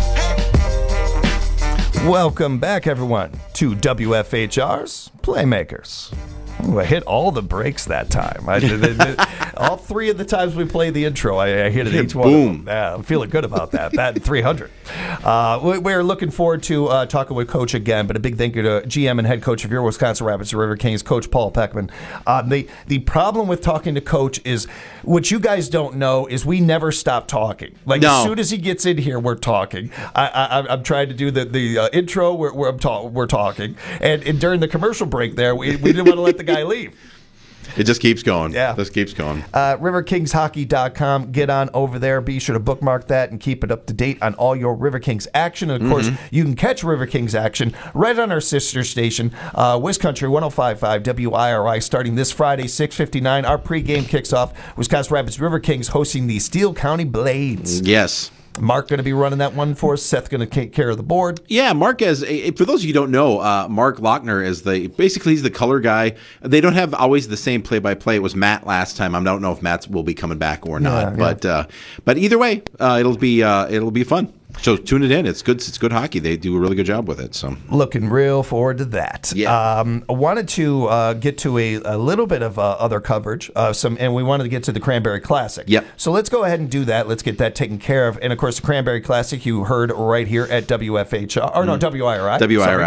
Welcome back, everyone, to WFHR's Playmakers. Ooh, I hit all the breaks that time. All 3 of the times we played the intro, I hit it each one. Boom. Yeah, I'm feeling good about that. Batting 300. We're looking forward to talking with Coach again, but a big thank you to GM and head coach of your Wisconsin Rapids River Kings, Coach Paul Peckman. The problem with talking to Coach is, what you guys don't know is we never stop talking. As soon as he gets in here, we're talking. I'm trying to do the intro where we're talking, and during the commercial break there, we didn't want to let the guy leave. It just keeps going. Yeah. Just keeps going. RiverKingsHockey.com. Get on over there. Be sure to bookmark that and keep it up to date on all your River Kings action. And, of course, you can catch River Kings action right on our sister station, WisCountry 105.5 WIRI, starting this Friday, 6:59. Our pregame kicks off. Wisconsin Rapids River Kings hosting the Steele County Blades. Yes. Mark going to be running that one for us. Seth going to take care of the board. Yeah, Mark, for those of you who don't know, Mark Lochner is he's the color guy. They don't have always the same play-by-play. It was Matt last time. I don't know if Matt will be coming back or not, but either way, it'll be fun. So tune it in. It's good. It's good hockey. They do a really good job with it. So looking real forward to that. Yeah. I wanted to get to a little bit of other coverage. And we wanted to get to the Cranberry Classic. Yep. So let's go ahead and do that. Let's get that taken care of. And of course, the Cranberry Classic you heard right here at WFHR WIRI.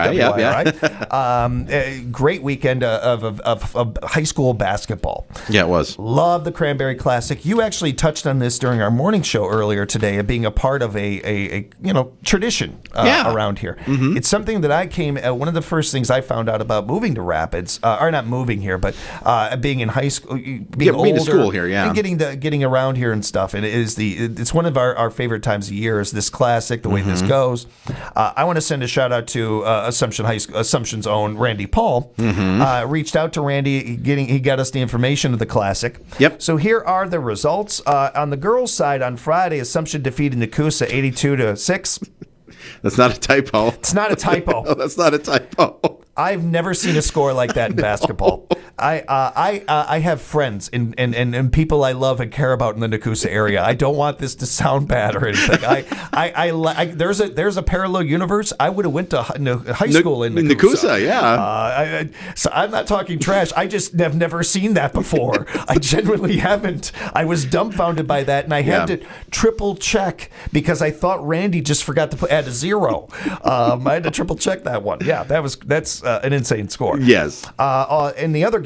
WIRI. A great weekend of high school basketball. Yeah, it was. Love the Cranberry Classic. You actually touched on this during our morning show earlier today, of being a part of a tradition around here. Mm-hmm. It's something that I one of the first things I found out about moving to Rapids, or not moving here, but being in high school, being older, to school here, and getting around here and stuff. And it's one of our favorite times of year is this classic, the way this goes. I want to send a shout out to Assumption's own Randy Paul. Reached out to Randy, he got us the information of the classic. Yep. So here are the results. On the girls' side, on Friday, Assumption defeated Nakusa 82-6. That's not a typo. It's not a typo. No, that's not a typo. I've never seen a score like that in basketball. I have friends and people I love and care about in the Nakusa area. I don't want this to sound bad or anything. There's a parallel universe. I would have went to high school in Nakusa. Yeah. So I'm not talking trash. I just have never seen that before. I genuinely haven't. I was dumbfounded by that, and I had to triple check because I thought Randy just forgot to add a 0. I had to triple check that one. Yeah, that's an insane score. Yes. In the other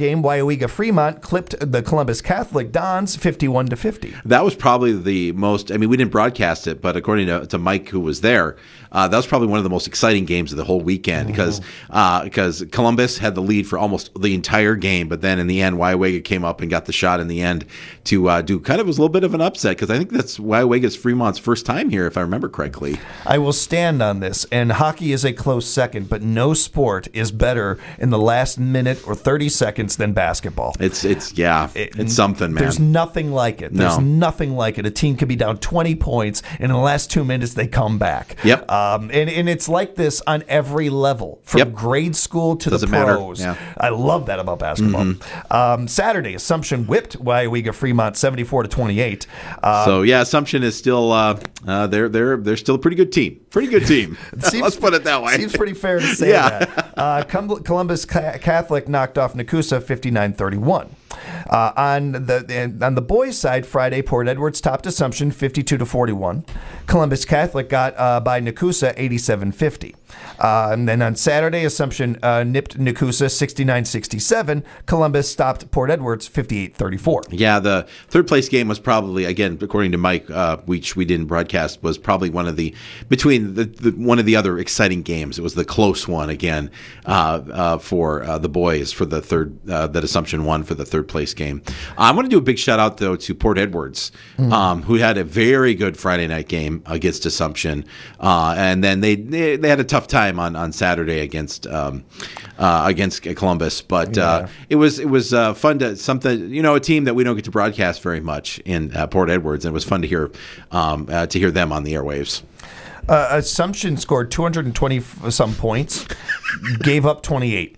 game, Waiawega Fremont clipped the Columbus Catholic Dons 51-50. That was probably the most, I mean, we didn't broadcast it, but according to Mike, who was there, that was probably one of the most exciting games of the whole weekend because Columbus had the lead for almost the entire game, but then in the end, Waiawega came up and got the shot in the end to do kind of was a little bit of an upset because I think that's Waiawega's Fremont's first time here, if I remember correctly. I will stand on this, and hockey is a close second, but no sport is better in the last minute or 30 seconds than basketball. It's something, man. There's nothing like it. There's nothing like it. A team could be down 20 points, and in the last 2 minutes, they come back. Yep. And it's like this on every level, from grade school to the pros. Yeah. I love that about basketball. Saturday, Assumption whipped Waiawega Fremont 74-28. Assumption is still they're still a pretty good team. Let's put it that way. Seems pretty fair to say that. Columbus Catholic knocked off Nakusa 59-31. On the boys' side, Friday, Port Edwards topped Assumption 52-41. Columbus Catholic got by Nakusa 87-50. And then on Saturday, Assumption nipped Nakusa 69-67. Columbus stopped Port Edwards 58-34. Yeah, the third place game was probably, again, according to Mike, which we didn't broadcast, was probably one of the one of the other exciting games. It was the close one again for the boys for the third that Assumption won for the third place game. I want to do a big shout out though to Port Edwards, who had a very good Friday night game against Assumption, and then they had a tough time on Saturday against Columbus, but it was fun to a team that we don't get to broadcast very much in Port Edwards, and it was fun to hear them on the airwaves. Assumption scored 220 some points, gave up 28.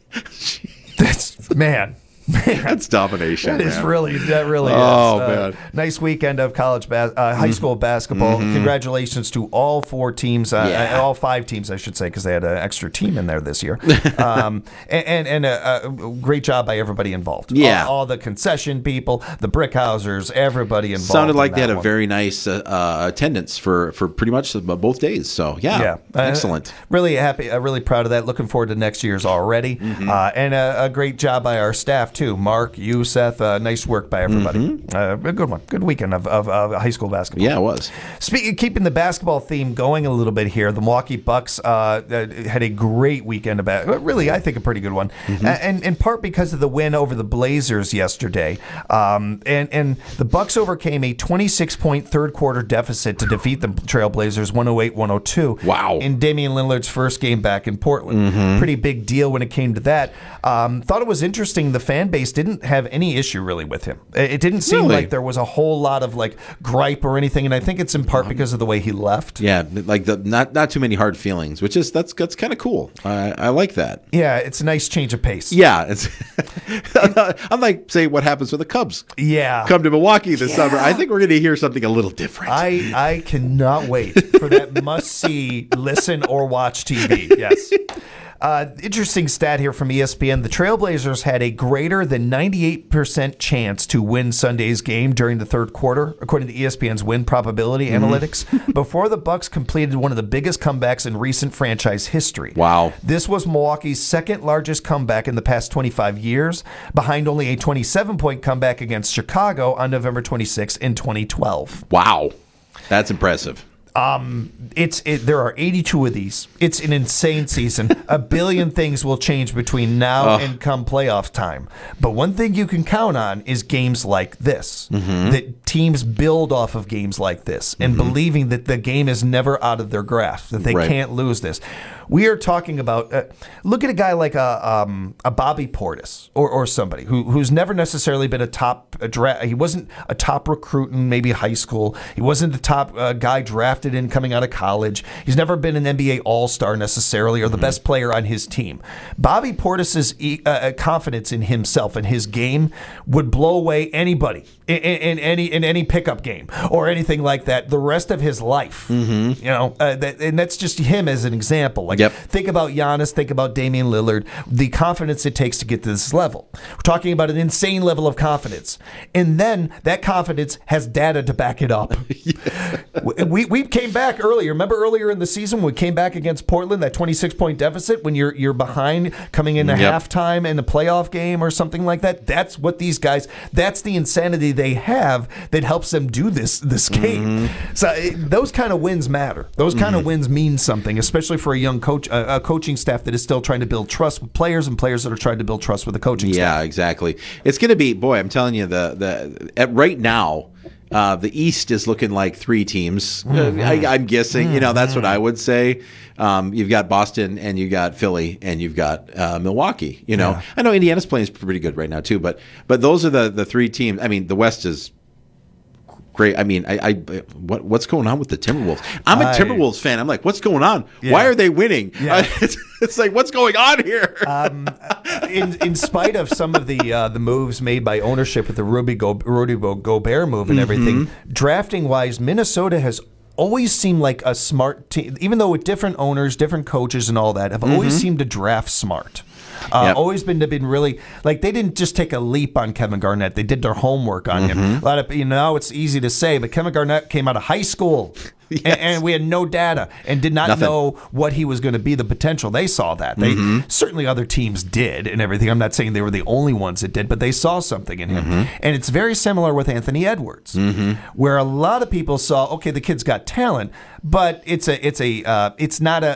That's domination. That really is. Man. Nice weekend of college high school basketball. Congratulations to all four teams, all five teams, I should say, because they had an extra team in there this year. And a great job by everybody involved. Yeah, all the concession people, the Brickhousers, everybody involved. Sounded like they had a very nice attendance for pretty much both days. So excellent. Really happy. Really proud of that. Looking forward to next year's already. And a great job by our staff too. Mark, you, Seth, nice work by everybody. A good one. Good weekend of high school basketball. Yeah, it was. Keeping the basketball theme going a little bit here, the Milwaukee Bucks had a great weekend really, I think a pretty good one. And in part because of the win over the Blazers yesterday. And the Bucks overcame a 26-point third quarter deficit to defeat the Trailblazers 108-102. Wow. In Damian Lillard's first game back in Portland. Pretty big deal when it came to that. Thought it was interesting the fan base didn't have any issue really with him. It didn't seem like there was a whole lot of gripe or anything, and I think it's in part because of the way he left. Yeah, not too many hard feelings, which is that's kind of cool. I like that. Yeah, it's a nice change of pace. Yeah, it's unlike say what happens when the Cubs. Yeah, come to Milwaukee this summer. I think we're going to hear something a little different. I cannot wait for that must-see, listen or watch TV. Yes. Interesting stat here from ESPN. The Trailblazers had a greater than 98% chance to win Sunday's game during the third quarter, according to ESPN's win probability analytics, before the Bucks completed one of the biggest comebacks in recent franchise history. Wow. This was Milwaukee's second largest comeback in the past 25 years, behind only a 27-point comeback against Chicago on November 26 in 2012. Wow. That's impressive. There are 82 of these. It's an insane season. A billion things will change between now and come playoff time. But one thing you can count on is games like this. That teams build off of games like this and believing that the game is never out of their grasp, that they can't lose this. We are talking about look at a guy like a Bobby Portis or somebody who's never necessarily been he wasn't a top recruit in maybe high school. He wasn't the top guy drafted in coming out of college. He's never been an NBA All-Star necessarily or the best player on his team. Bobby Portis's confidence in himself and his game would blow away anybody in any pickup game or anything like that the rest of his life. You know, and that's just him as an example. Think about Giannis, think about Damian Lillard, the confidence it takes to get to this level. We're talking about an insane level of confidence. And then that confidence has data to back it up. We came back earlier. Remember earlier in the season when we came back against Portland, that 26-point deficit when you're behind coming into halftime in a playoff game or something like that? That's what these guys, that's the insanity they have that helps them do this game. So those kind of wins matter. Those kind of wins mean something, especially for a young coach, a coaching staff that is still trying to build trust with players and players that are trying to build trust with the coaching staff. Yeah, exactly. It's going to be, boy, I'm telling you, right now, the East is looking like 3 teams. I'm guessing, that's what I would say. You've got Boston and you got Philly and you've got Milwaukee. I know Indiana's playing pretty good right now too, but those are the 3 teams. I mean, the West is great. I mean, what's going on with the Timberwolves? I'm a Timberwolves fan. I'm like, what's going on? Yeah. Why are they winning? Yeah. It's like, what's going on here? In spite of some of the moves made by ownership with the Rudy Gobert move and everything, drafting wise, Minnesota has always seemed like a smart team, even though with different owners, different coaches, and all that, have always seemed to draft smart. Always been really, like, they didn't just take a leap on Kevin Garnett. They did their homework on him. A lot of, now it's easy to say, but Kevin Garnett came out of high school and we had no data and did not know what he was going to be, the potential. They saw that. They certainly other teams did and everything. I'm not saying they were the only ones that did, but they saw something in him. And it's very similar with Anthony Edwards, where a lot of people saw, okay, the kid's got talent, but it's not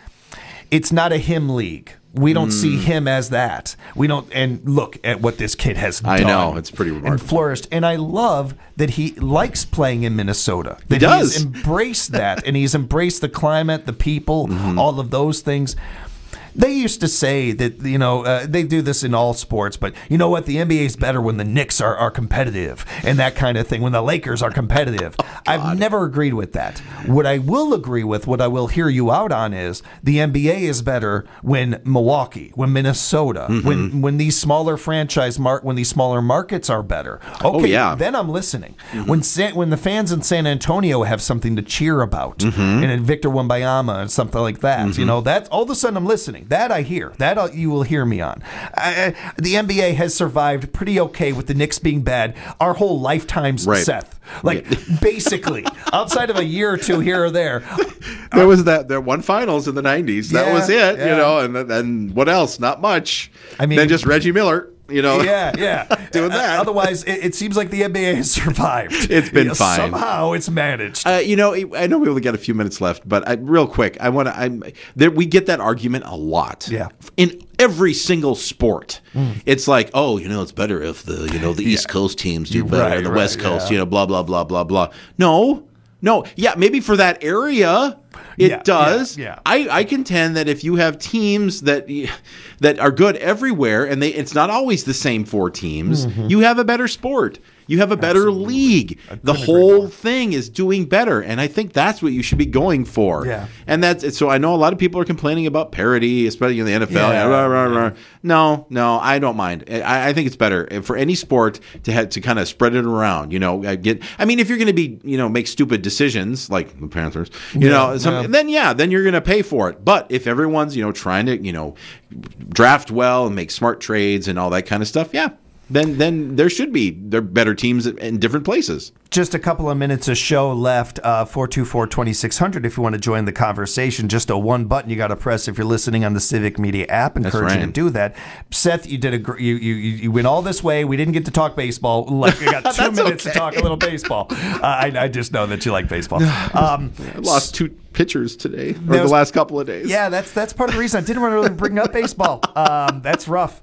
a him league. We don't see him as that. We don't, and look at what this kid has done. I know, it's pretty remarkable. And flourished. And I love that he likes playing in Minnesota. That he does. He's embraced that, and he's embraced the climate, the people, all of those things. They used to say that, they do this in all sports, but you know what? The NBA is better when the Knicks are competitive and that kind of thing, when the Lakers are competitive. I've never agreed with that. What I will agree with, what I will hear you out on is the NBA is better when Milwaukee, when Minnesota, when these smaller when these smaller markets are better. Okay, then I'm listening. When the fans in San Antonio have something to cheer about, and Victor Wembanyama and something like that, that's all of a sudden I'm listening. That I hear. That you will hear me on. The NBA has survived pretty okay with the Knicks being bad our whole lifetimes, Seth. Basically, outside of a year or two here or there. There was there one finals in the 90s. That was it, and what else? Not much. I mean, then just Reggie Miller. Doing that. Otherwise, it seems like the NBA has survived. It's been fine. Somehow it's managed. I know we only got a few minutes left, but real quick, we get that argument a lot. Yeah. In every single sport, it's like, it's better if the East Coast teams do better than the West Coast. Blah blah blah blah blah. No, maybe for that area. It does. Yeah. I contend that if you have teams that are good everywhere, and it's not always the same 4 teams, you have a better sport. You have a better league. The whole thing is doing better, and I think that's what you should be going for. Yeah. And that's so. I know a lot of people are complaining about parity, especially in the NFL. Yeah. No, I don't mind. I think it's better for any sport to kind of spread it around. If you're going to be make stupid decisions like the Panthers, then you're going to pay for it. But if everyone's trying to draft well and make smart trades and all that kind of stuff, then there should be better teams in different places. Just a couple of minutes of show left. 424-2600 if you want to join the conversation. Just a one button you got to press if you're listening on the Civic Media app. Encourage you to do that. Seth, you did you went all this way. We didn't get to talk baseball. Like, we got 2 minutes to talk a little baseball. I just know that you like baseball. I lost 2 pitchers today, or the last couple of days. Yeah, that's part of the reason I didn't want to really bring up baseball. That's rough.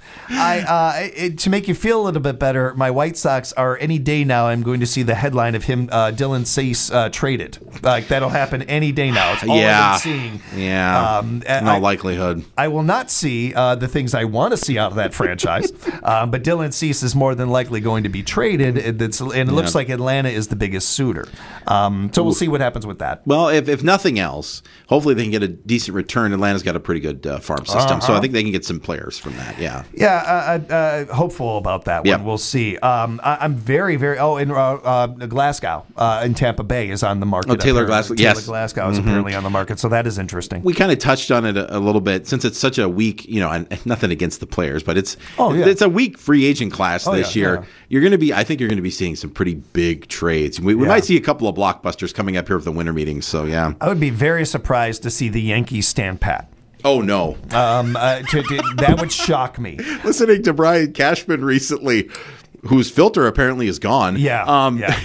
To make you feel a little bit better, my White Sox are any day now. I'm going to see the headline of him, Dylan Cease, traded. Like, that'll happen any day now. It's all I've been seeing. Yeah, in all likelihood. I will not see the things I want to see out of that franchise, but Dylan Cease is more than likely going to be traded, and it looks like Atlanta is the biggest suitor. So we'll see what happens with that. Well, if nothing else, hopefully they can get a decent return. Atlanta's got a pretty good farm system, so I think they can get some players from that. Yeah. Yeah, hopeful about that one. Yep. We'll see. I'm very, very. Oh, and Glasgow in Tampa Bay is on the market. Oh, Taylor Glasgow. Taylor Yes. Glasgow is apparently on the market, so that is interesting. We kind of touched on it a little bit since it's such a weak, and nothing against the players, but it's a weak free agent class this year. Yeah. I think you're going to be seeing some pretty big trades. We might see a couple of blockbusters coming up here with the winter meetings. So yeah, I would be very surprised to see the Yankees stand pat. Oh no, that would shock me. Listening to Brian Cashman recently, whose filter apparently is gone. Yeah.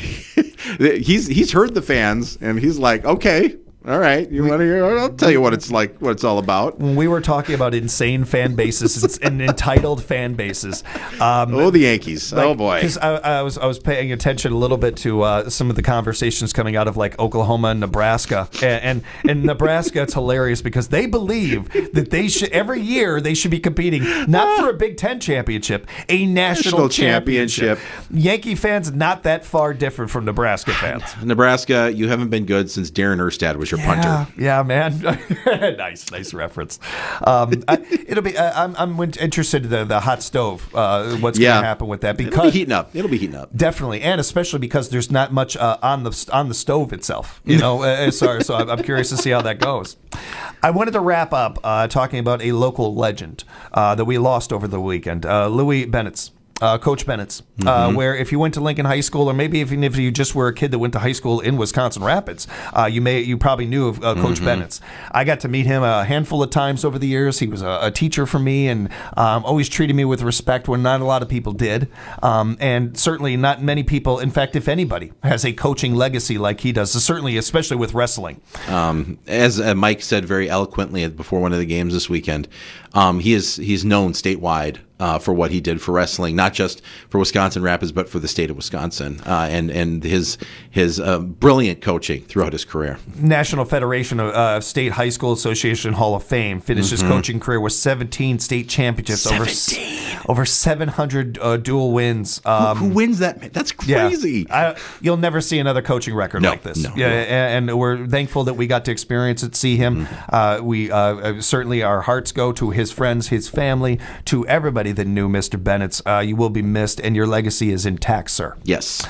He's heard the fans, and he's like, okay. All right, you want to hear? I'll tell you what it's like, what it's all about. When we were talking about insane fan bases and entitled fan bases, the Yankees! Oh boy, because I was paying attention a little bit to some of the conversations coming out of like Oklahoma and Nebraska, and Nebraska. It's hilarious because they believe that they should every year they should be competing not for a Big Ten championship, a national championship. Yankee fans not that far different from Nebraska fans. Nebraska, you haven't been good since Darren Erstad was your punter. Yeah, man. nice reference. It'll be. I'm interested in the hot stove. What's going to happen with that? Because it'll be heating up. Definitely, and especially because there's not much on the stove itself. So I'm curious to see how that goes. I wanted to wrap up talking about a local legend that we lost over the weekend, Louis Bennett's. Coach Bennett's, where if you went to Lincoln High School, or maybe even if you just were a kid that went to high school in Wisconsin Rapids, you probably knew of Coach Bennett's. I got to meet him a handful of times over the years. He was a teacher for me, and always treated me with respect when not a lot of people did, and certainly not many people. In fact, if anybody has a coaching legacy like he does, certainly especially with wrestling. As Mike said very eloquently before one of the games this weekend, he's known statewide. For what he did for wrestling, not just for Wisconsin Rapids, but for the state of Wisconsin, and his brilliant coaching throughout his career. National Federation of State High School Association Hall of Fame. Finished his coaching career with 17 state championships, over 700 dual wins. Who wins that? That's crazy. Yeah. You'll never see another coaching record like this. No. And we're thankful that we got to experience it, see him. We certainly, our hearts go to his friends, his family, to everybody that knew Mr. Bennett's. You will be missed, and your legacy is intact, sir. Yes.